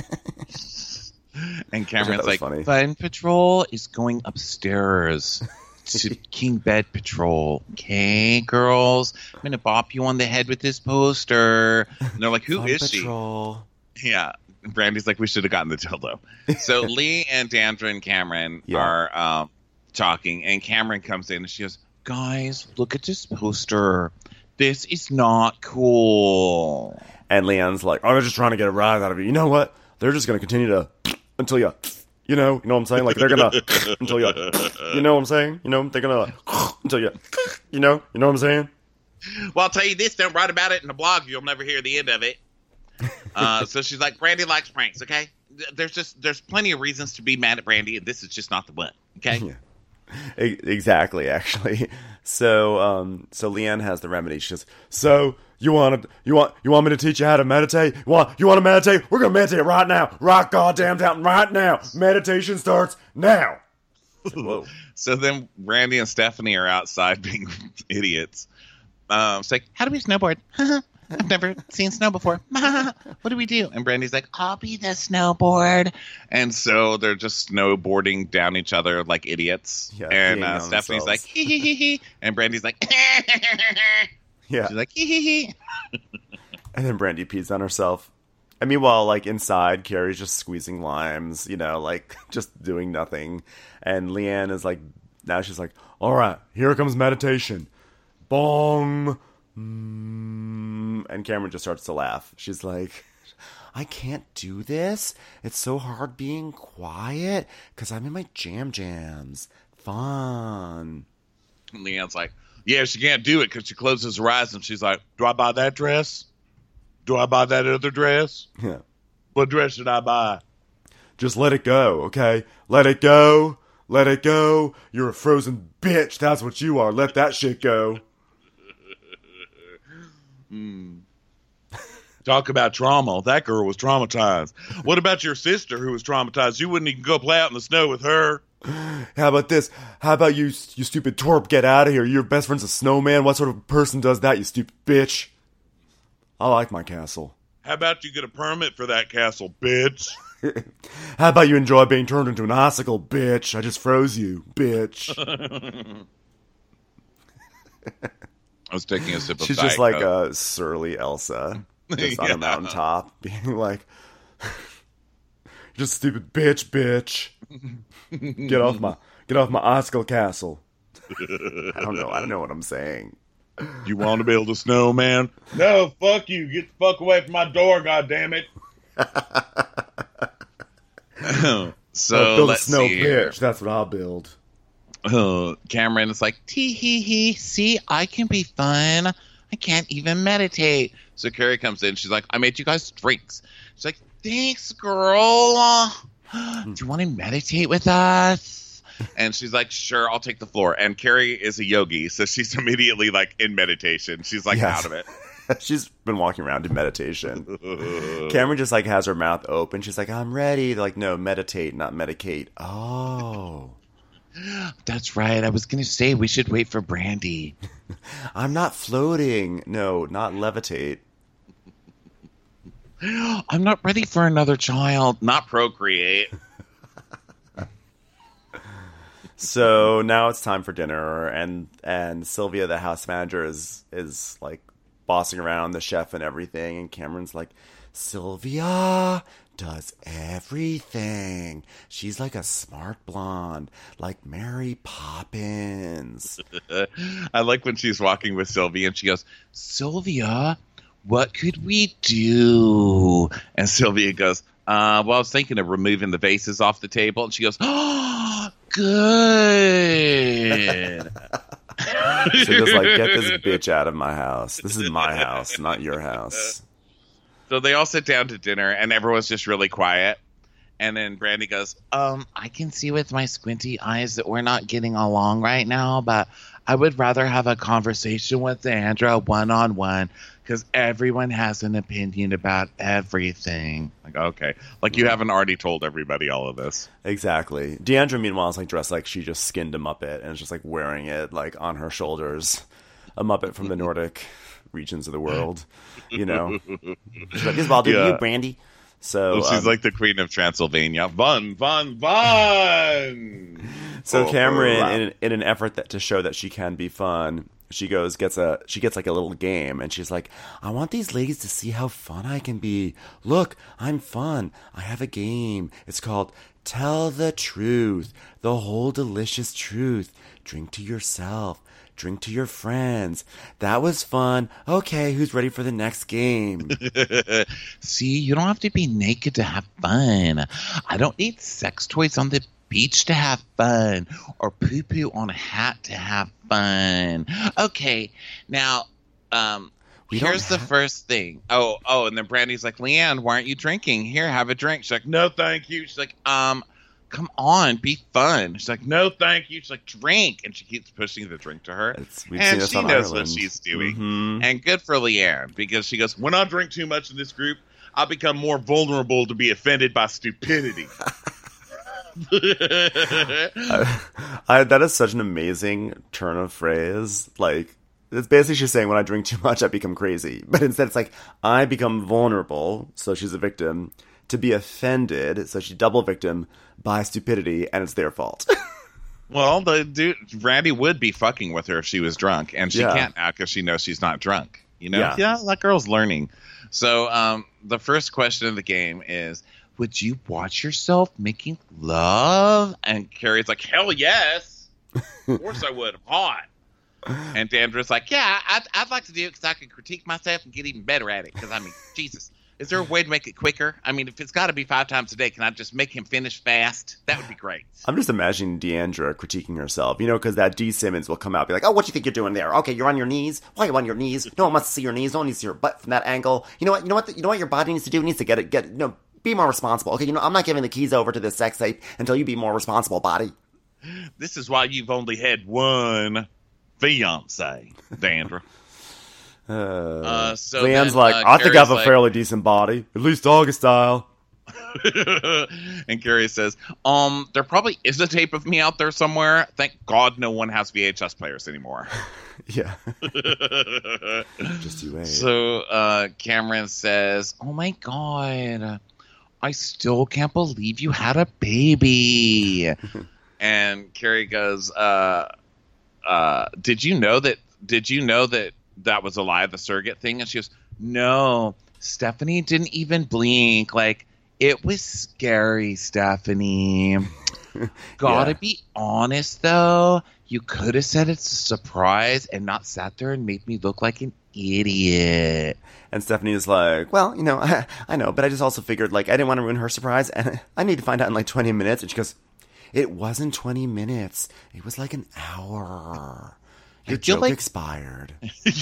And Cameron's like, funny. Fun patrol is going upstairs to King Bed Patrol. Okay, girls, I'm gonna bop you on the head with this poster. And they're like, who is patrol. She? Yeah. And Brandy's like, we should have gotten the dildo. So Lee and Dandra and Cameron are talking, and Cameron comes in and she goes, guys, look at this poster. This is not cool. And Leanne's like, oh, they're just trying to get a rise out of you. You know what? They're just going to continue to until you know what I'm saying? Like, they're gonna until you know what I'm saying? You know, they're gonna until you know what I'm saying? Well, I'll tell you this, don't write about it in the blog. You'll never hear the end of it. So she's like, Brandy likes pranks, okay? There's plenty of reasons to be mad at Brandy, and this is just not the one, okay? Yeah. Exactly, actually. So Leanne has the remedy. She says, So you want me to teach you how to meditate? You want to meditate? We're gonna meditate right now, right goddamn down right now. Meditation starts now. whoa. So then Brandy and Stephanie are outside being idiots. It's like, how do we snowboard? I've never seen snow before. What do we do? And Brandy's like, I'll be the snowboard. And so they're just snowboarding down each other like idiots. Yeah, and peeing on Stephanie's themselves. like, hee hee hee hee. And Brandy's like, Yeah. she's like, hee hee hee. And then Brandy pees on herself. And meanwhile, like, inside, Carrie's just squeezing limes, you know, like, just doing nothing. And Leanne is like, now she's like, All right, here comes meditation. Bong. and Cameron just starts to laugh. She's like, I can't do this. It's so hard being quiet because I'm in my jams. Fun. And Leanne's like, yeah, she can't do it because she closes her eyes and she's like, do I buy that dress? Do I buy that other dress? Yeah. What dress should I buy? Just let it go, okay? Let it go. Let it go. You're a frozen bitch. That's what you are. Let that shit go. Talk about trauma. That girl was traumatized. What about your sister who was traumatized? You wouldn't even go play out in the snow with her. How about this? How about you stupid twerp, get out of here. Your best friend's a snowman. What sort of person does that, you stupid bitch? I like my castle. How about you get a permit for that castle, bitch? How about you enjoy being turned into an icicle, bitch? I just froze you, bitch. I was taking a sip of She's Diet just like Coke. a surly Elsa. Just on Yeah. a mountaintop, being like, Just stupid bitch. Get off my icicle castle. I don't know what I'm saying. You want to build a snowman? No, fuck you. Get the fuck away from my door, goddammit. So I'll build a let's snow see here. bitch. That's what I'll build. Cameron is like, Tee hee hee. See, I can be fun. I can't even meditate. so Carrie comes in. She's like, I made you guys drinks. She's like, thanks, girl. Do you want to meditate with us? And she's like, sure, I'll take the floor. And Carrie is a yogi, so she's immediately like in meditation. She's like Yes. out of it. She's been walking around in meditation. Cameron just like has her mouth open. She's like, I'm ready. They're like, no, meditate, not medicate. Oh. That's right. I was going to say we should wait for Brandy. I'm not floating. No, not levitate. I'm not ready for another child. Not procreate. So now it's time for dinner, and Sylvia, the house manager, is like bossing around the chef and everything, and Cameron's like, Sylvia does everything. She's like a smart blonde, like Mary Poppins. I like when she's walking with Sylvia and she goes, Sylvia, what could we do? and Sylvia goes, well, I was thinking of removing the vases off the table. And she goes, Oh, good. So just like, get this bitch out of my house. This is my house, not your house. So they all sit down to dinner and everyone's just really quiet. And then Brandy goes, I can see with my squinty eyes that we're not getting along right now, but I would rather have a conversation with Sandra one-on-one because everyone has an opinion about everything. like, okay. Like you haven't already told everybody all of this. Exactly. Deandra, meanwhile, is like dressed like she just skinned a Muppet and is just like wearing it like on her shoulders. A Muppet from the Nordic regions of the world, you know. She's like, this is what I'll do to Yeah. you, Brandy. So She's like the queen of Transylvania. Fun, fun, fun. So Oh, Cameron, wow. in an effort to show that she can be fun, she gets like a little game, and she's like, I want these ladies to see how fun I can be. Look, I'm fun. I have a game. It's called Tell the Truth, the whole delicious truth. Drink to yourself. drink to your friends. That was fun. Okay, who's ready for the next game? See, you don't have to be naked to have fun. I don't need sex toys on the beach to have fun or poo-poo on a hat to have fun. Okay, now, here's the first thing. Oh, and then Brandy's like, Leanne, why aren't you drinking? Here, have a drink. She's like, no, thank you. She's like, come on, be fun. She's like, no, thank you. She's like, drink. And she keeps pushing the drink to her. And she knows what she's doing. Mm-hmm. And good for Leanne, because she goes, when I drink too much in this group, I become more vulnerable to be offended by stupidity. That is such an amazing turn of phrase. Like, it's basically she's saying, when I drink too much, I become crazy. But instead it's like, I become vulnerable, so she's a victim, to be offended, so she's double victim, by stupidity, and it's their fault. Well, Randy would be fucking with her if she was drunk, and she can't now because she knows she's not drunk. You know? Yeah, that girl's learning. So the first question of the game is, would you watch yourself making love? And Carrie's like, hell yes. Of course I would. I'm hot. And Dandra's like, yeah, I'd like to do it because I can critique myself and get even better at it. Because, I mean, Jesus. Is there a way to make it quicker? I mean, if it's got to be 5 times a day, can I just make him finish fast? That would be great. I'm just imagining Deandra critiquing herself, because that D. Simmons will come out and be like, oh, what do you think you're doing there? Okay, you're on your knees. Why are you on your knees? No one wants to see your knees. No one needs to see your butt from that angle. You know what your body needs to do? It needs to be more responsible. Okay, I'm not giving the keys over to this sex tape until you be more responsible, body. This is why you've only had one fiance, Dandra. So Leanne's like, I think I have a fairly decent body, at least doggy style. And Carrie says, there probably is a tape of me out there somewhere. Thank God no one has VHS players anymore. Yeah. Just you wait. So Cameron says, oh my God, I still can't believe you had a baby. And Carrie goes, did you know that was a lie, the surrogate thing? And she goes, no, Stephanie didn't even blink. Like, it was scary, Stephanie. Gotta be honest, though. You could have said it's a surprise and not sat there and made me look like an idiot. And Stephanie is like, well, I know, but I just also figured, like, I didn't want to ruin her surprise, and I need to find out in, like, 20 minutes. And she goes, it wasn't 20 minutes. It was like an hour. Your joke expired.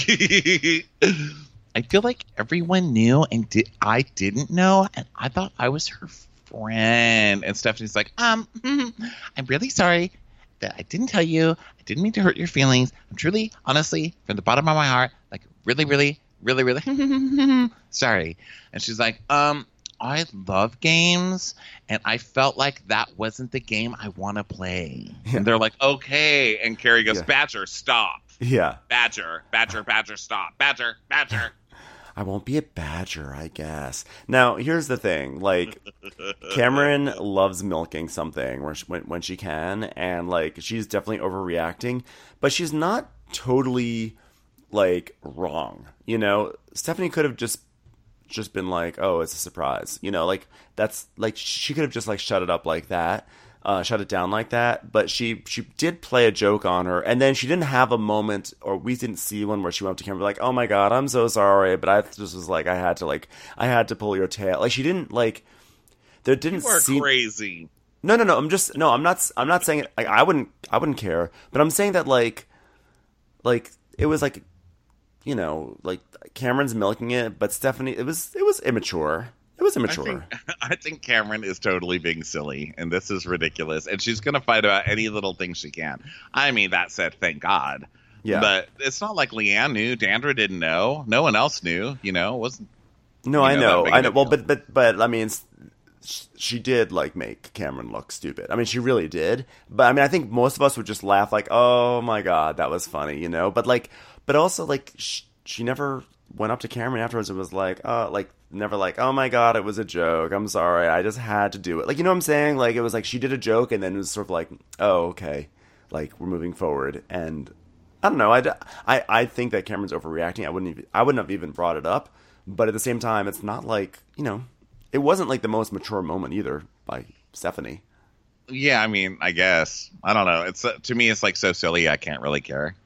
I feel like everyone knew and I didn't know, and I thought I was her friend. And Stephanie's like, I'm really sorry that I didn't tell you. I didn't mean to hurt your feelings. I'm truly, honestly, from the bottom of my heart, like really, really, really, really sorry. And she's like, I love games, and I felt like that wasn't the game I want to play. Yeah. And they're like, okay. And Carrie goes, Badger, stop. Yeah. Badger, stop. Badger. I won't be a badger, I guess. Now, here's the thing. Like, Cameron loves milking something when she can, and, like, she's definitely overreacting, but she's not totally, like, wrong. Stephanie could have just been like, oh, it's a surprise. Like, that's, like, she could have just, like, shut it up like that. Shut it down like that, but she did play a joke on her, and then she didn't have a moment, or we didn't see one where she went up to camera like, oh my God, I'm so sorry, but I just was like, I had to pull your tail. Like, she didn't, like, there didn't seem crazy. No, I'm not saying it, like, I wouldn't care, but I'm saying that like it was like, like Cameron's milking it, but Stephanie, it was immature. It was immature. I think Cameron is totally being silly, and this is ridiculous. And she's going to fight about any little thing she can. I mean, that said, thank God. Yeah. But it's not like Leanne knew. Dandra didn't know. No one else knew. Wasn't. No, I know. Well, but I mean, she did like make Cameron look stupid. I mean, she really did. But I mean, I think most of us would just laugh like, "Oh my God, that was funny," But also, like, she never went up to Cameron afterwards and was like, never like, oh my God, it was a joke. I'm sorry. I just had to do it. Like, you know what I'm saying? Like, it was like she did a joke and then it was sort of like, oh, okay. Like, we're moving forward. And I don't know. I think that Cameron's overreacting. I wouldn't have even brought it up. But at the same time, it's not like, it wasn't like the most mature moment either by Stephanie. Yeah, I mean, I guess. I don't know. It's to me, it's like so silly I can't really care.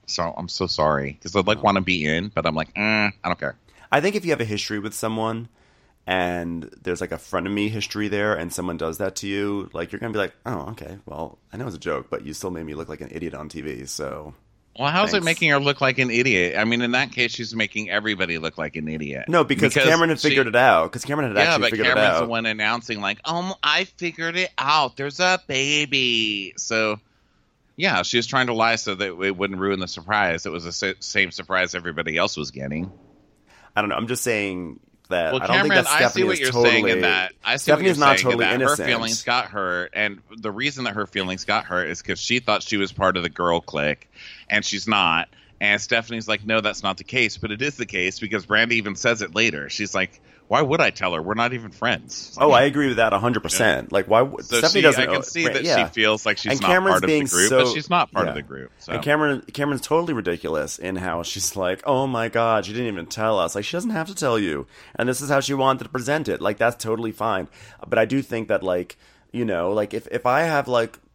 So I'm so sorry because I'd want to be in, but I'm like, I don't care. I think if you have a history with someone and there's like a frenemy history there and someone does that to you, like you're going to be like, oh, okay, well, I know it's a joke, but you still made me look like an idiot on TV, so... Well, how's Thanks. it making her look like an idiot? I mean, in that case, she's making everybody look like an idiot. No, because Cameron had figured it out. Because Cameron had actually figured it out. Yeah, but Cameron's the one announcing, like, I figured it out. There's a baby. So, yeah, she was trying to lie so that it wouldn't ruin the surprise. It was the same surprise everybody else was getting. I don't know. I'm just saying that well, I don't Cameron, think that Stephanie I see what you're totally, saying in that. I see Stephanie's what you're not saying totally in that. innocent. Her feelings got hurt, and the reason that her feelings got hurt is because she thought she was part of the girl clique, and she's not. And Stephanie's like, no, that's not the case. But it is the case because Brandy even says it later. She's like, why would I tell her? We're not even friends. Oh, I agree with that 100%. Yeah. Like, why would so Stephanie doesn't... I can see that she feels like she's not part of the group, but she's not part of the group. So. And Cameron's totally ridiculous in how she's like, oh my God, she didn't even tell us. Like, she doesn't have to tell you. And this is how she wanted to present it. Like, that's totally fine. But I do think that, like, you know, like, if I've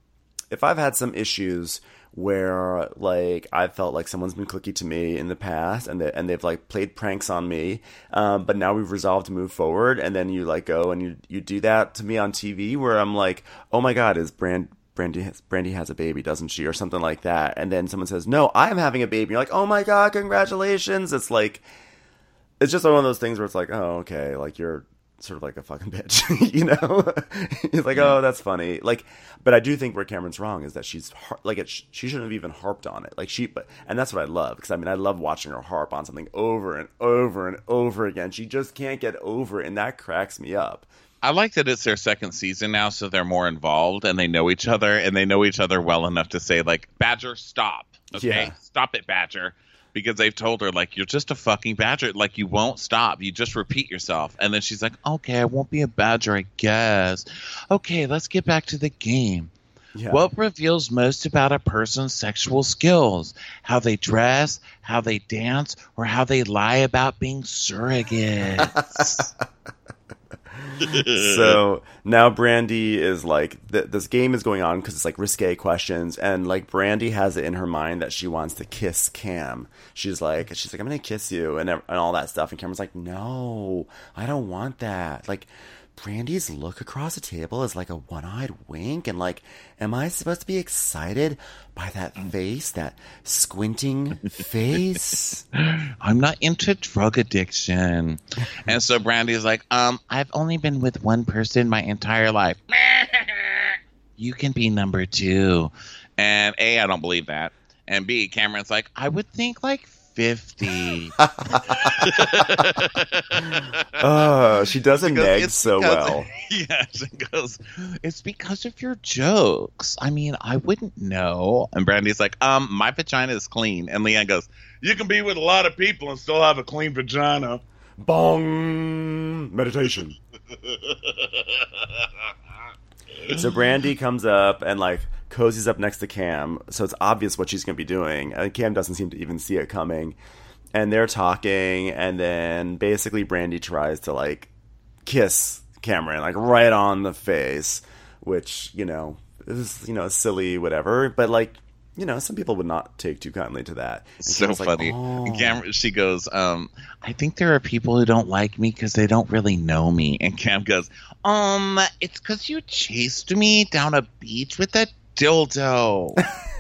had some issues where like I felt like someone's been cliquey to me in the past and they've like played pranks on me, but now we've resolved to move forward, and then you like go and you do that to me on TV where I'm like, oh my God, is Brandy has a baby, doesn't she, or something like that, and then someone says, no, I'm having a baby, you're like, oh my God, congratulations. It's like, it's just one of those things where it's like, oh, okay, like you're sort of like a fucking bitch, you know? He's like, oh, that's funny. Like, but I do think where Cameron's wrong is that she's like, she shouldn't have even harped on it. Like and that's what I love, because I mean, I love watching her harp on something over and over and over again. She just can't get over it, and that cracks me up. I like that it's their second season now, so they're more involved and they know each other, and they know each other well enough to say, like, Badger, stop. Okay, yeah. Stop it, Badger. Because they've told her, like, you're just a fucking badger. Like, you won't stop. You just repeat yourself. And then she's like, okay, I won't be a badger, I guess. Okay, let's get back to the game. Yeah. What reveals most about a person's sexual skills? How they dress, how they dance, or how they lie about being surrogates? So now Brandy is like, this game is going on because it's like risque questions, and like Brandy has it in her mind that she wants to kiss Cam. She's like, I'm gonna kiss you and all that stuff, and Cameron's like, no, I don't want that. Like, Brandy's look across the table is like a one-eyed wink, and like, am I supposed to be excited by that face, that squinting face? I'm not into drug addiction. And so Brandy's like, I've only been with one person my entire life. You can be number 2. And A, I don't believe that. And B, Cameron's like, I would think like 50. She doesn't nag so well. Yeah, she goes, it's because of your jokes. I mean, I wouldn't know. And Brandy's like, my vagina is clean. And Leanne goes, you can be with a lot of people and still have a clean vagina. Bong. Meditation. So Brandy comes up and like cozies up next to Cam, so it's obvious what she's going to be doing. And Cam doesn't seem to even see it coming. And they're talking, and then basically Brandy tries to like kiss Cameron like right on the face, which, you know, is, you know, silly, whatever. But like, you know, some people would not take too kindly to that. And so Cam's funny. Like, oh. Cam, she goes, I think there are people who don't like me because they don't really know me. And Cam goes, it's because you chased me down a beach with a dildo.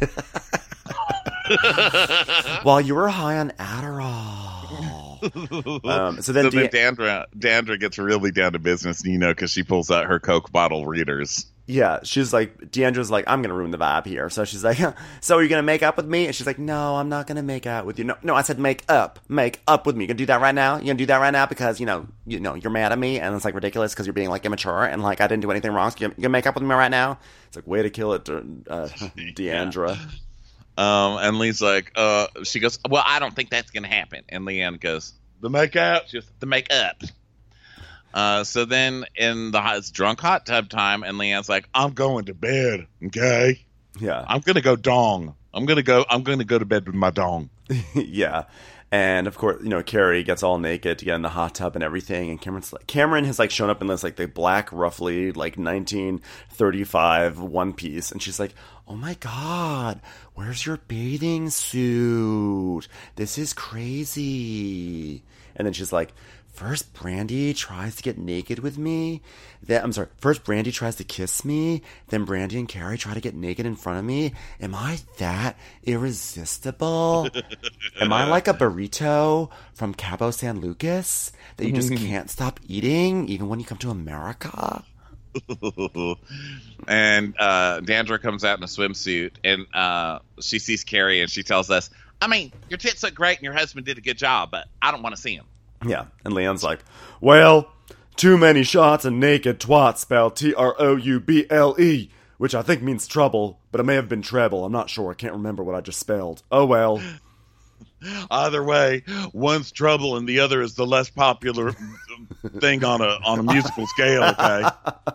While you were high on Adderall. So then Deandra gets really down to business, you know, because she pulls out her Coke bottle readers. Yeah, she's like, Deandra's like, I'm going to ruin the vibe here. So she's like, so are you going to make up with me? And she's like, no, I'm not going to make out with you. No, I said make up with me. You going to do that right now? You going to do that right now because, you know, you're mad at me and it's like ridiculous because you're being like immature and like I didn't do anything wrong. So you going to make up with me right now? It's like, way to kill it, Deandra. And Lee's like, she goes, well, I don't think that's going to happen. And Leanne goes, the make out? Just the make up. So then in it's drunk hot tub time, and Leanne's like, I'm going to bed, okay? Yeah. I'm going to go dong. I'm going to go to bed with my dong. Yeah. And of course, Carrie gets all naked to get in the hot tub and everything. And Cameron has like shown up in this like the black, roughly like 1935 one piece, and she's like, "Oh my God, where's your bathing suit? This is crazy." And then she's like, "First Brandy tries to get naked with me. First Brandy tries to kiss me. Then Brandy and Carrie try to get naked in front of me. Am I that irresistible? Am I like a burrito from Cabo San Lucas that you just can't stop eating even when you come to America?" And Dandra comes out in a swimsuit, and she sees Carrie, and she tells us, "I mean, your tits look great, and your husband did a good job, but I don't want to see him." Yeah, and Leon's like, "Well, too many shots and naked twat spelled Trouble, which I think means trouble, but it may have been treble. I'm not sure. I can't remember what I just spelled. Oh well." Either way, one's trouble and the other is the less popular thing on a musical scale, okay?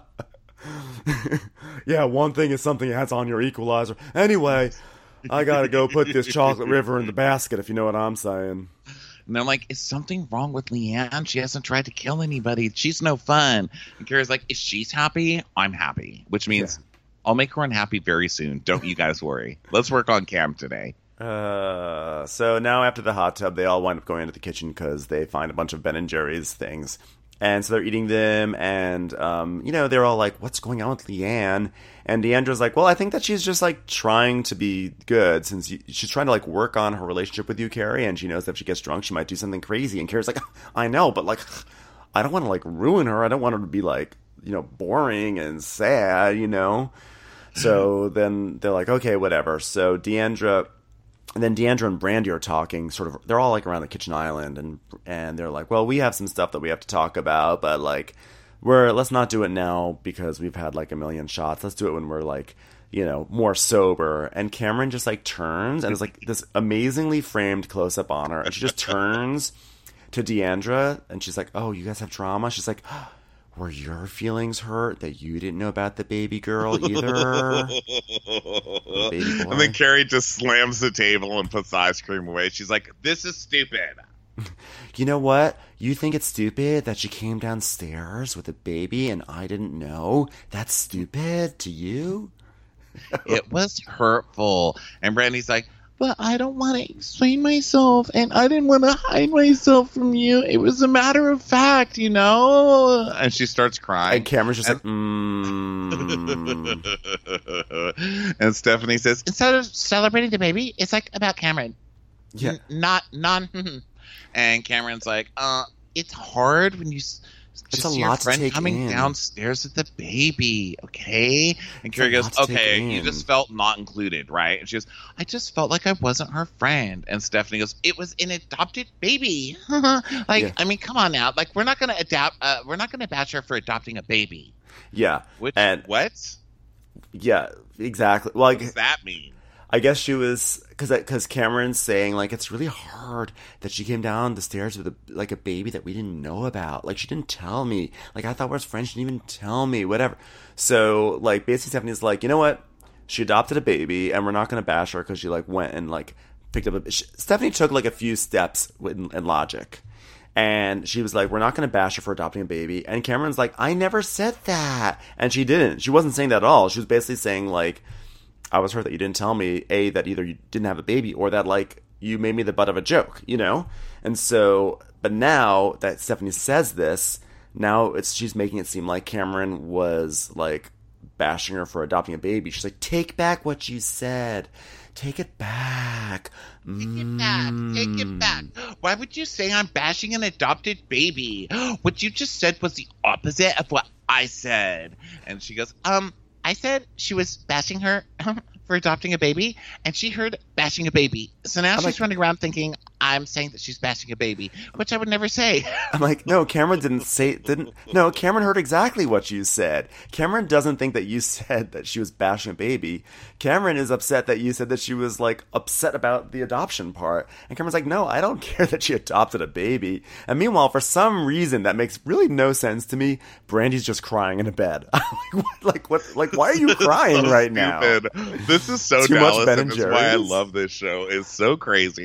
Yeah, one thing is something that's on your equalizer. Anyway, I gotta go put this chocolate river in the basket, if you know what I'm saying. And I'm like, is something wrong with Leanne? She hasn't tried to kill anybody. She's no fun. And Carrie's like, if she's happy, I'm happy. Which means I'll make her unhappy very soon. Don't you guys worry. Let's work on Cam today. So now after the hot tub, they all wind up going into the kitchen because they find a bunch of Ben and Jerry's things. And so they're eating them, and, they're all like, what's going on with Leanne? And Deandra's like, well, I think that she's just, like, trying to be good, since she's trying to, like, work on her relationship with you, Carrie, and she knows that if she gets drunk, she might do something crazy. And Carrie's like, I know, but, like, I don't want to, like, ruin her. I don't want her to be, like, boring and sad, So then they're like, okay, whatever. So Deandra and Brandy are talking, they're all like around the kitchen island, and they're like, well, we have some stuff that we have to talk about, but like, let's not do it now because we've had like a million shots. Let's do it when we're like, more sober. And Cameron just like turns, and it's like this amazingly framed close up on her, and she just turns to Deandra, and she's like, oh, you guys have drama? She's like, were your feelings hurt that you didn't know about the baby girl either? Baby boy. And then Carrie just slams the table and puts the ice cream away. She's like, this is stupid. You know what? You think it's stupid that she came downstairs with a baby and I didn't know? That's stupid to you? It was hurtful. And Brandy's like, but I don't want to explain myself, and I didn't want to hide myself from you. It was a matter of fact, And she starts crying. And Cameron's just like, And Stephanie says, instead of celebrating the baby, it's like about Cameron. Yeah. Not. And Cameron's like, it's hard when you It's a your lot to friend take coming in. downstairs with the baby, okay? And Carrie goes, okay, you just felt not included, right? And she goes, I just felt like I wasn't her friend. And Stephanie goes, it was an adopted baby. I mean, come on now. Like, we're not going to bash her for adopting a baby. Yeah. What? Yeah, exactly. Well, what does that mean? I guess she was, because Cameron's saying, like, it's really hard that she came down the stairs with a baby that we didn't know about. Like, she didn't tell me. Like, I thought we were friends. She didn't even tell me, whatever. So, like, basically Stephanie's like, you know what? She adopted a baby, and we're not going to bash her because she, like, went and, like, picked up Stephanie took, like, a few steps in logic. And she was like, we're not going to bash her for adopting a baby. And Cameron's like, I never said that. And she didn't. She wasn't saying that at all. She was basically saying, like, I was hurt that you didn't tell me, A, that either you didn't have a baby or that, like, you made me the butt of a joke, And so, but now that Stephanie says this, now she's making it seem like Cameron was, like, bashing her for adopting a baby. She's like, take back what you said. Take it back. Take it back. Take it back. Why would you say I'm bashing an adopted baby? What you just said was the opposite of what I said. And she goes, I said she was bashing her for adopting a baby, and she heard bashing a baby. So now she's running around thinking I'm saying that she's bashing a baby, which I would never say. I'm like, no, Cameron No, Cameron heard exactly what you said. Cameron doesn't think that you said that she was bashing a baby. Cameron is upset that you said that she was, like, upset about the adoption part. And Cameron's like, no, I don't care that she adopted a baby. And meanwhile, for some reason that makes really no sense to me, Brandy's just crying in a bed. What, why are you crying right now? This is so Too Dallas, much Ben and and that's why I Jerry's? love this show. It's so crazy.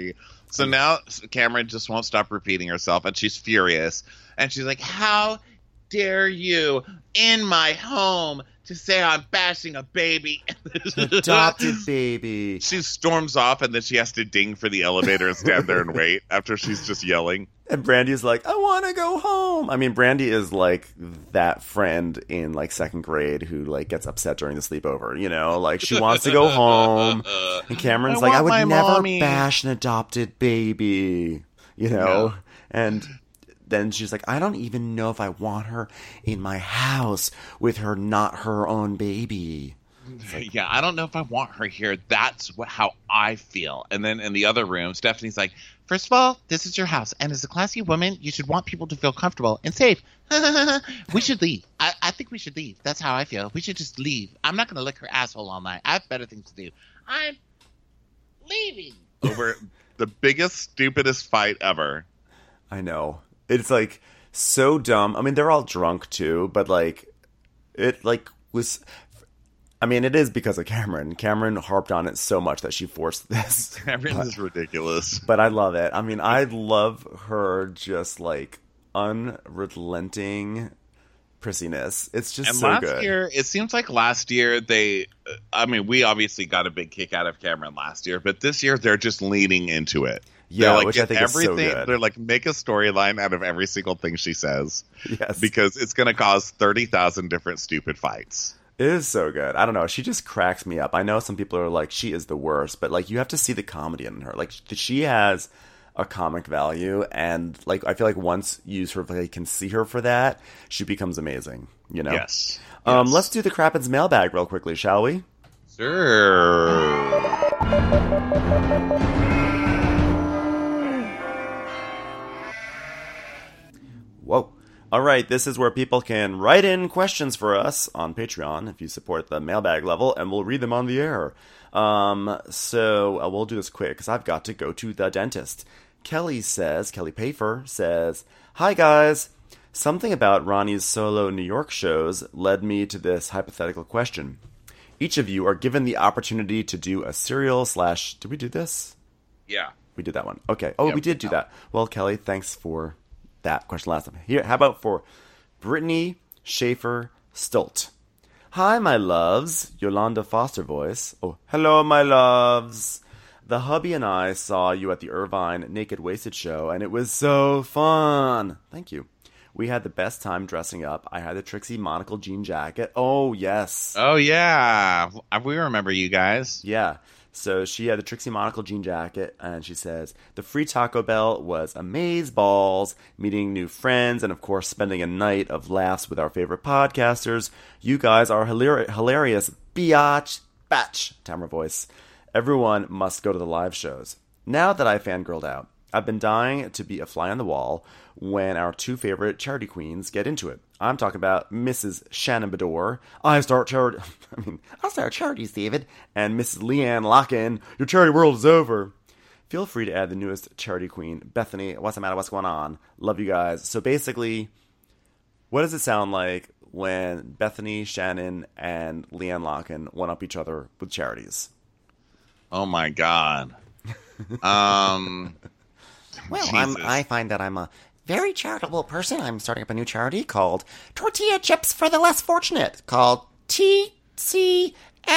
So now Cameron just won't stop repeating herself, and she's furious. And she's like, how dare you in my home to say I'm bashing a baby? Adopted baby. She storms off, and then she has to ding for the elevator and stand there and wait after she's just yelling. And Brandy's like, I want to go home. I mean, Brandy is like that friend in like second grade who like gets upset during the sleepover, you know? Like she wants to go home. And Cameron's like, I would never bash an adopted baby, you know? Yeah. And then she's like, I don't even know if I want her in my house with her not her own baby. Like, yeah, I don't know if I want her here. That's how I feel. And then in the other room, Stephanie's like, first of all, this is your house. And as a classy woman, you should want people to feel comfortable and safe. We should leave. I think we should leave. That's how I feel. We should just leave. I'm not going to lick her asshole all night. I have better things to do. I'm leaving. Over the biggest, stupidest fight ever. I know. It's like so dumb. I mean, they're all drunk too, but like it like was... I mean, it is because of Cameron. Cameron harped on it so much that she forced this. Cameron is ridiculous. But I love it. I mean, I love her just, like, unrelenting prissiness. It's just and so last good. Year, it seems like last year we obviously got a big kick out of Cameron last year, but this year they're just leaning into it. Yeah, like, which I think is so good. They're like, make a storyline out of every single thing she says. Yes. Because it's going to cause 30,000 different stupid fights. It is so good. I don't know. She just cracks me up. I know some people are like, she is the worst, but like you have to see the comedy in her. Like she has a comic value, and like I feel like once you sort of like can see her for that, she becomes amazing. You know. Yes. Let's do the Crappens mailbag real quickly, shall we? Sure. Whoa. All right, this is where people can write in questions for us on Patreon if you support the mailbag level, and we'll read them on the air. So we'll do this quick because I've got to go to the dentist. Kelly Payfer says, hi guys. Something about Ronnie's solo New York shows led me to this hypothetical question. Each of you are given the opportunity to do a serial / did we do this? Yeah. We did that one. Okay. Oh, yep, we did do that. Well, Kelly, thanks for that question last time. Here, how about for Brittany Schaefer Stolt? Hi, my loves. Yolanda Foster voice. Oh, hello, my loves. The hubby and I saw you at the Irvine Naked Wasted show, and it was so fun. Thank you. We had the best time dressing up. I had the Trixie monocle jean jacket. Oh, yes. Oh, yeah. We remember you guys. Yeah. So she had the Trixie monocle jean jacket, and she says, the free Taco Bell was amazeballs, meeting new friends, and of course spending a night of laughs with our favorite podcasters. You guys are hilarious. Biatch. Batch. Tamara voice. Everyone must go to the live shows. Now that I fangirled out, I've been dying to be a fly on the wall when our two favorite charity queens get into it. I'm talking about Mrs. Shannon Bedore. I start charities, David. And Mrs. Leanne Locken. Your charity world is over. Feel free to add the newest charity queen, Bethany. What's the matter? What's going on? Love you guys. So basically, what does it sound like when Bethany, Shannon, and Leanne Locken one-up each other with charities? Oh, my God. Well, I find that I'm a very charitable person. I'm starting up a new charity called Tortilla Chips for the Less Fortunate, called TCFLF.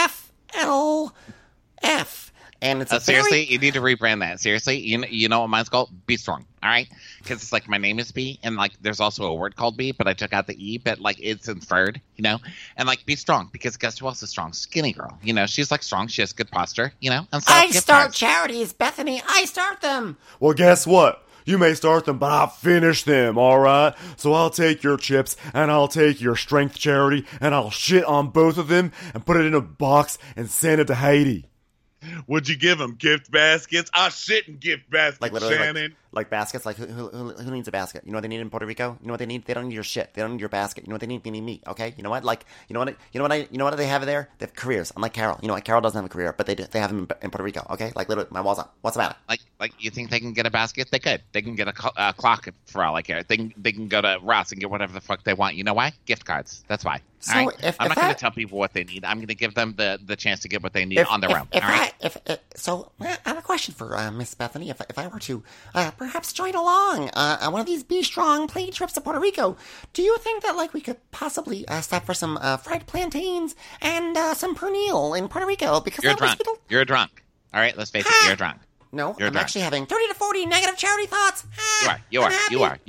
And it's seriously, you need to rebrand that. Seriously, you know what mine's called? Be Strong. All right, because it's like my name is B, and like there's also a word called B, but I took out the E, but like it's inferred, and like Be Strong, because guess who else is strong? Skinny girl. She's like strong. She has good posture. And so I start charities, Bethany. I start them. Well, guess what? You may start them, but I'll finish them, alright? So I'll take your chips, and I'll take your strength charity, and I'll shit on both of them, and put it in a box, and send it to Haiti. Would you give them gift baskets? I shit in gift baskets, Shannon. Like baskets, like who needs a basket? You know what they need in Puerto Rico? You know what they need? They don't need your shit. They don't need your basket. You know what they need? They need me. Okay? You know what? Like, you know what they have there? They have careers. Unlike Carol. You know what? Carol doesn't have a career, but they have them in Puerto Rico. Okay? Like literally, my wall's up. What's the matter? Like you think they can get a basket? They could. They can get a clock for all I care. They can go to Ross and get whatever the fuck they want. You know why? Gift cards. That's why. So all right? I'm not going to tell people what they need. I'm going to give them the chance to get what they need on their own. So I have a question for Miss Bethany. If I were to perhaps join along on one of these Be Strong plane trips to Puerto Rico, do you think that like we could possibly stop for some fried plantains and some pernil in Puerto Rico? Because you're drunk. You're drunk. All right, let's face it. You're drunk. No, I'm actually having 30 to 40 negative charity thoughts. You are.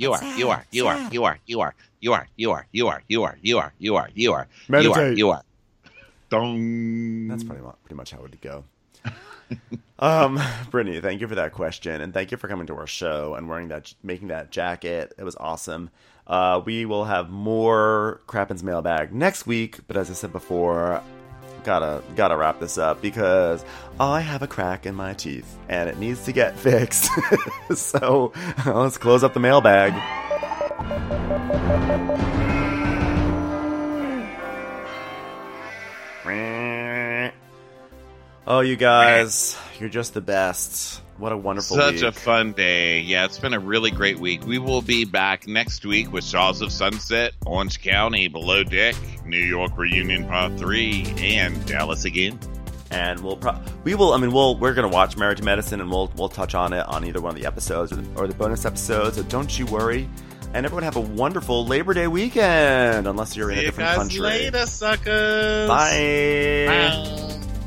Meditate. Dong. That's pretty much how it would go. Brittany, thank you for that question, and thank you for coming to our show and making that jacket. It was awesome. We will have more Crappens Mailbag next week, but as I said before, gotta wrap this up because I have a crack in my teeth and it needs to get fixed. So let's close up the mailbag. Oh, you guys, you're just the best. What a wonderful week. Such a fun day. Yeah, it's been a really great week. We will be back next week with Shaws of Sunset, Orange County, Below Deck, New York Reunion Part 3, and Dallas again. And we're going to watch Married to Medicine, and we'll touch on it on either one of the episodes or the bonus episodes, so don't you worry. And everyone have a wonderful Labor Day weekend, unless you're in a different country. See you guys later, suckers. Bye. Bye.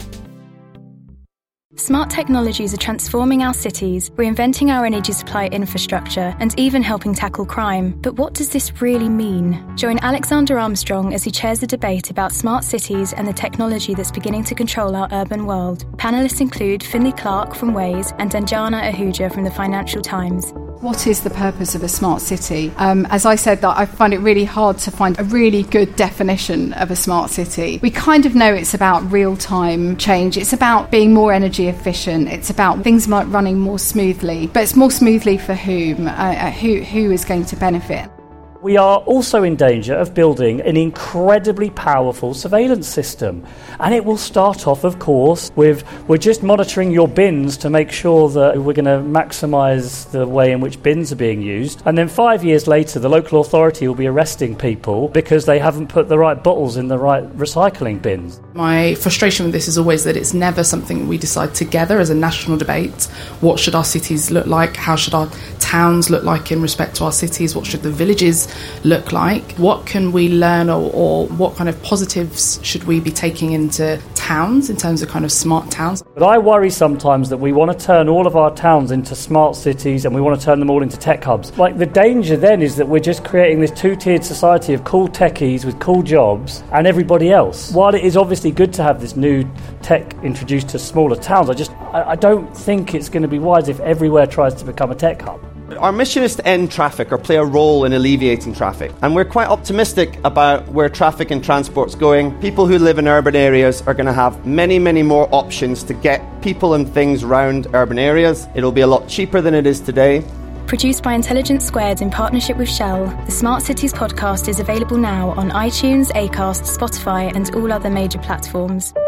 Smart technologies are transforming our cities, reinventing our energy supply infrastructure, and even helping tackle crime. But what does this really mean? Join Alexander Armstrong as he chairs a debate about smart cities and the technology that's beginning to control our urban world. Panelists include Finley Clark from Waze and Anjana Ahuja from the Financial Times. What is the purpose of a smart city? As I said, that I find it really hard to find a really good definition of a smart city. We kind of know it's about real-time change. It's about being more energy efficient. It's about things running more smoothly. But it's more smoothly for whom? Who is going to benefit? We are also in danger of building an incredibly powerful surveillance system. And it will start off, of course, with we're just monitoring your bins to make sure that we're going to maximise the way in which bins are being used. And then 5 years later, the local authority will be arresting people because they haven't put the right bottles in the right recycling bins. My frustration with this is always that it's never something we decide together as a national debate. What should our cities look like? How should our towns look like in respect to our cities? What should the villages look like? What can we learn or what kind of positives should we be taking into towns in terms of kind of smart towns? But I worry sometimes that we want to turn all of our towns into smart cities and we want to turn them all into tech hubs. Like, the danger then is that we're just creating this two-tiered society of cool techies with cool jobs and everybody else. While it is obviously good to have this new tech introduced to smaller towns, I don't think it's going to be wise if everywhere tries to become a tech hub. Our mission is to end traffic or play a role in alleviating traffic. And we're quite optimistic about where traffic and transport's going. People who live in urban areas are going to have many, many more options to get people and things around urban areas. It'll be a lot cheaper than it is today. Produced by Intelligence Squared in partnership with Shell, the Smart Cities podcast is available now on iTunes, Acast, Spotify, and all other major platforms.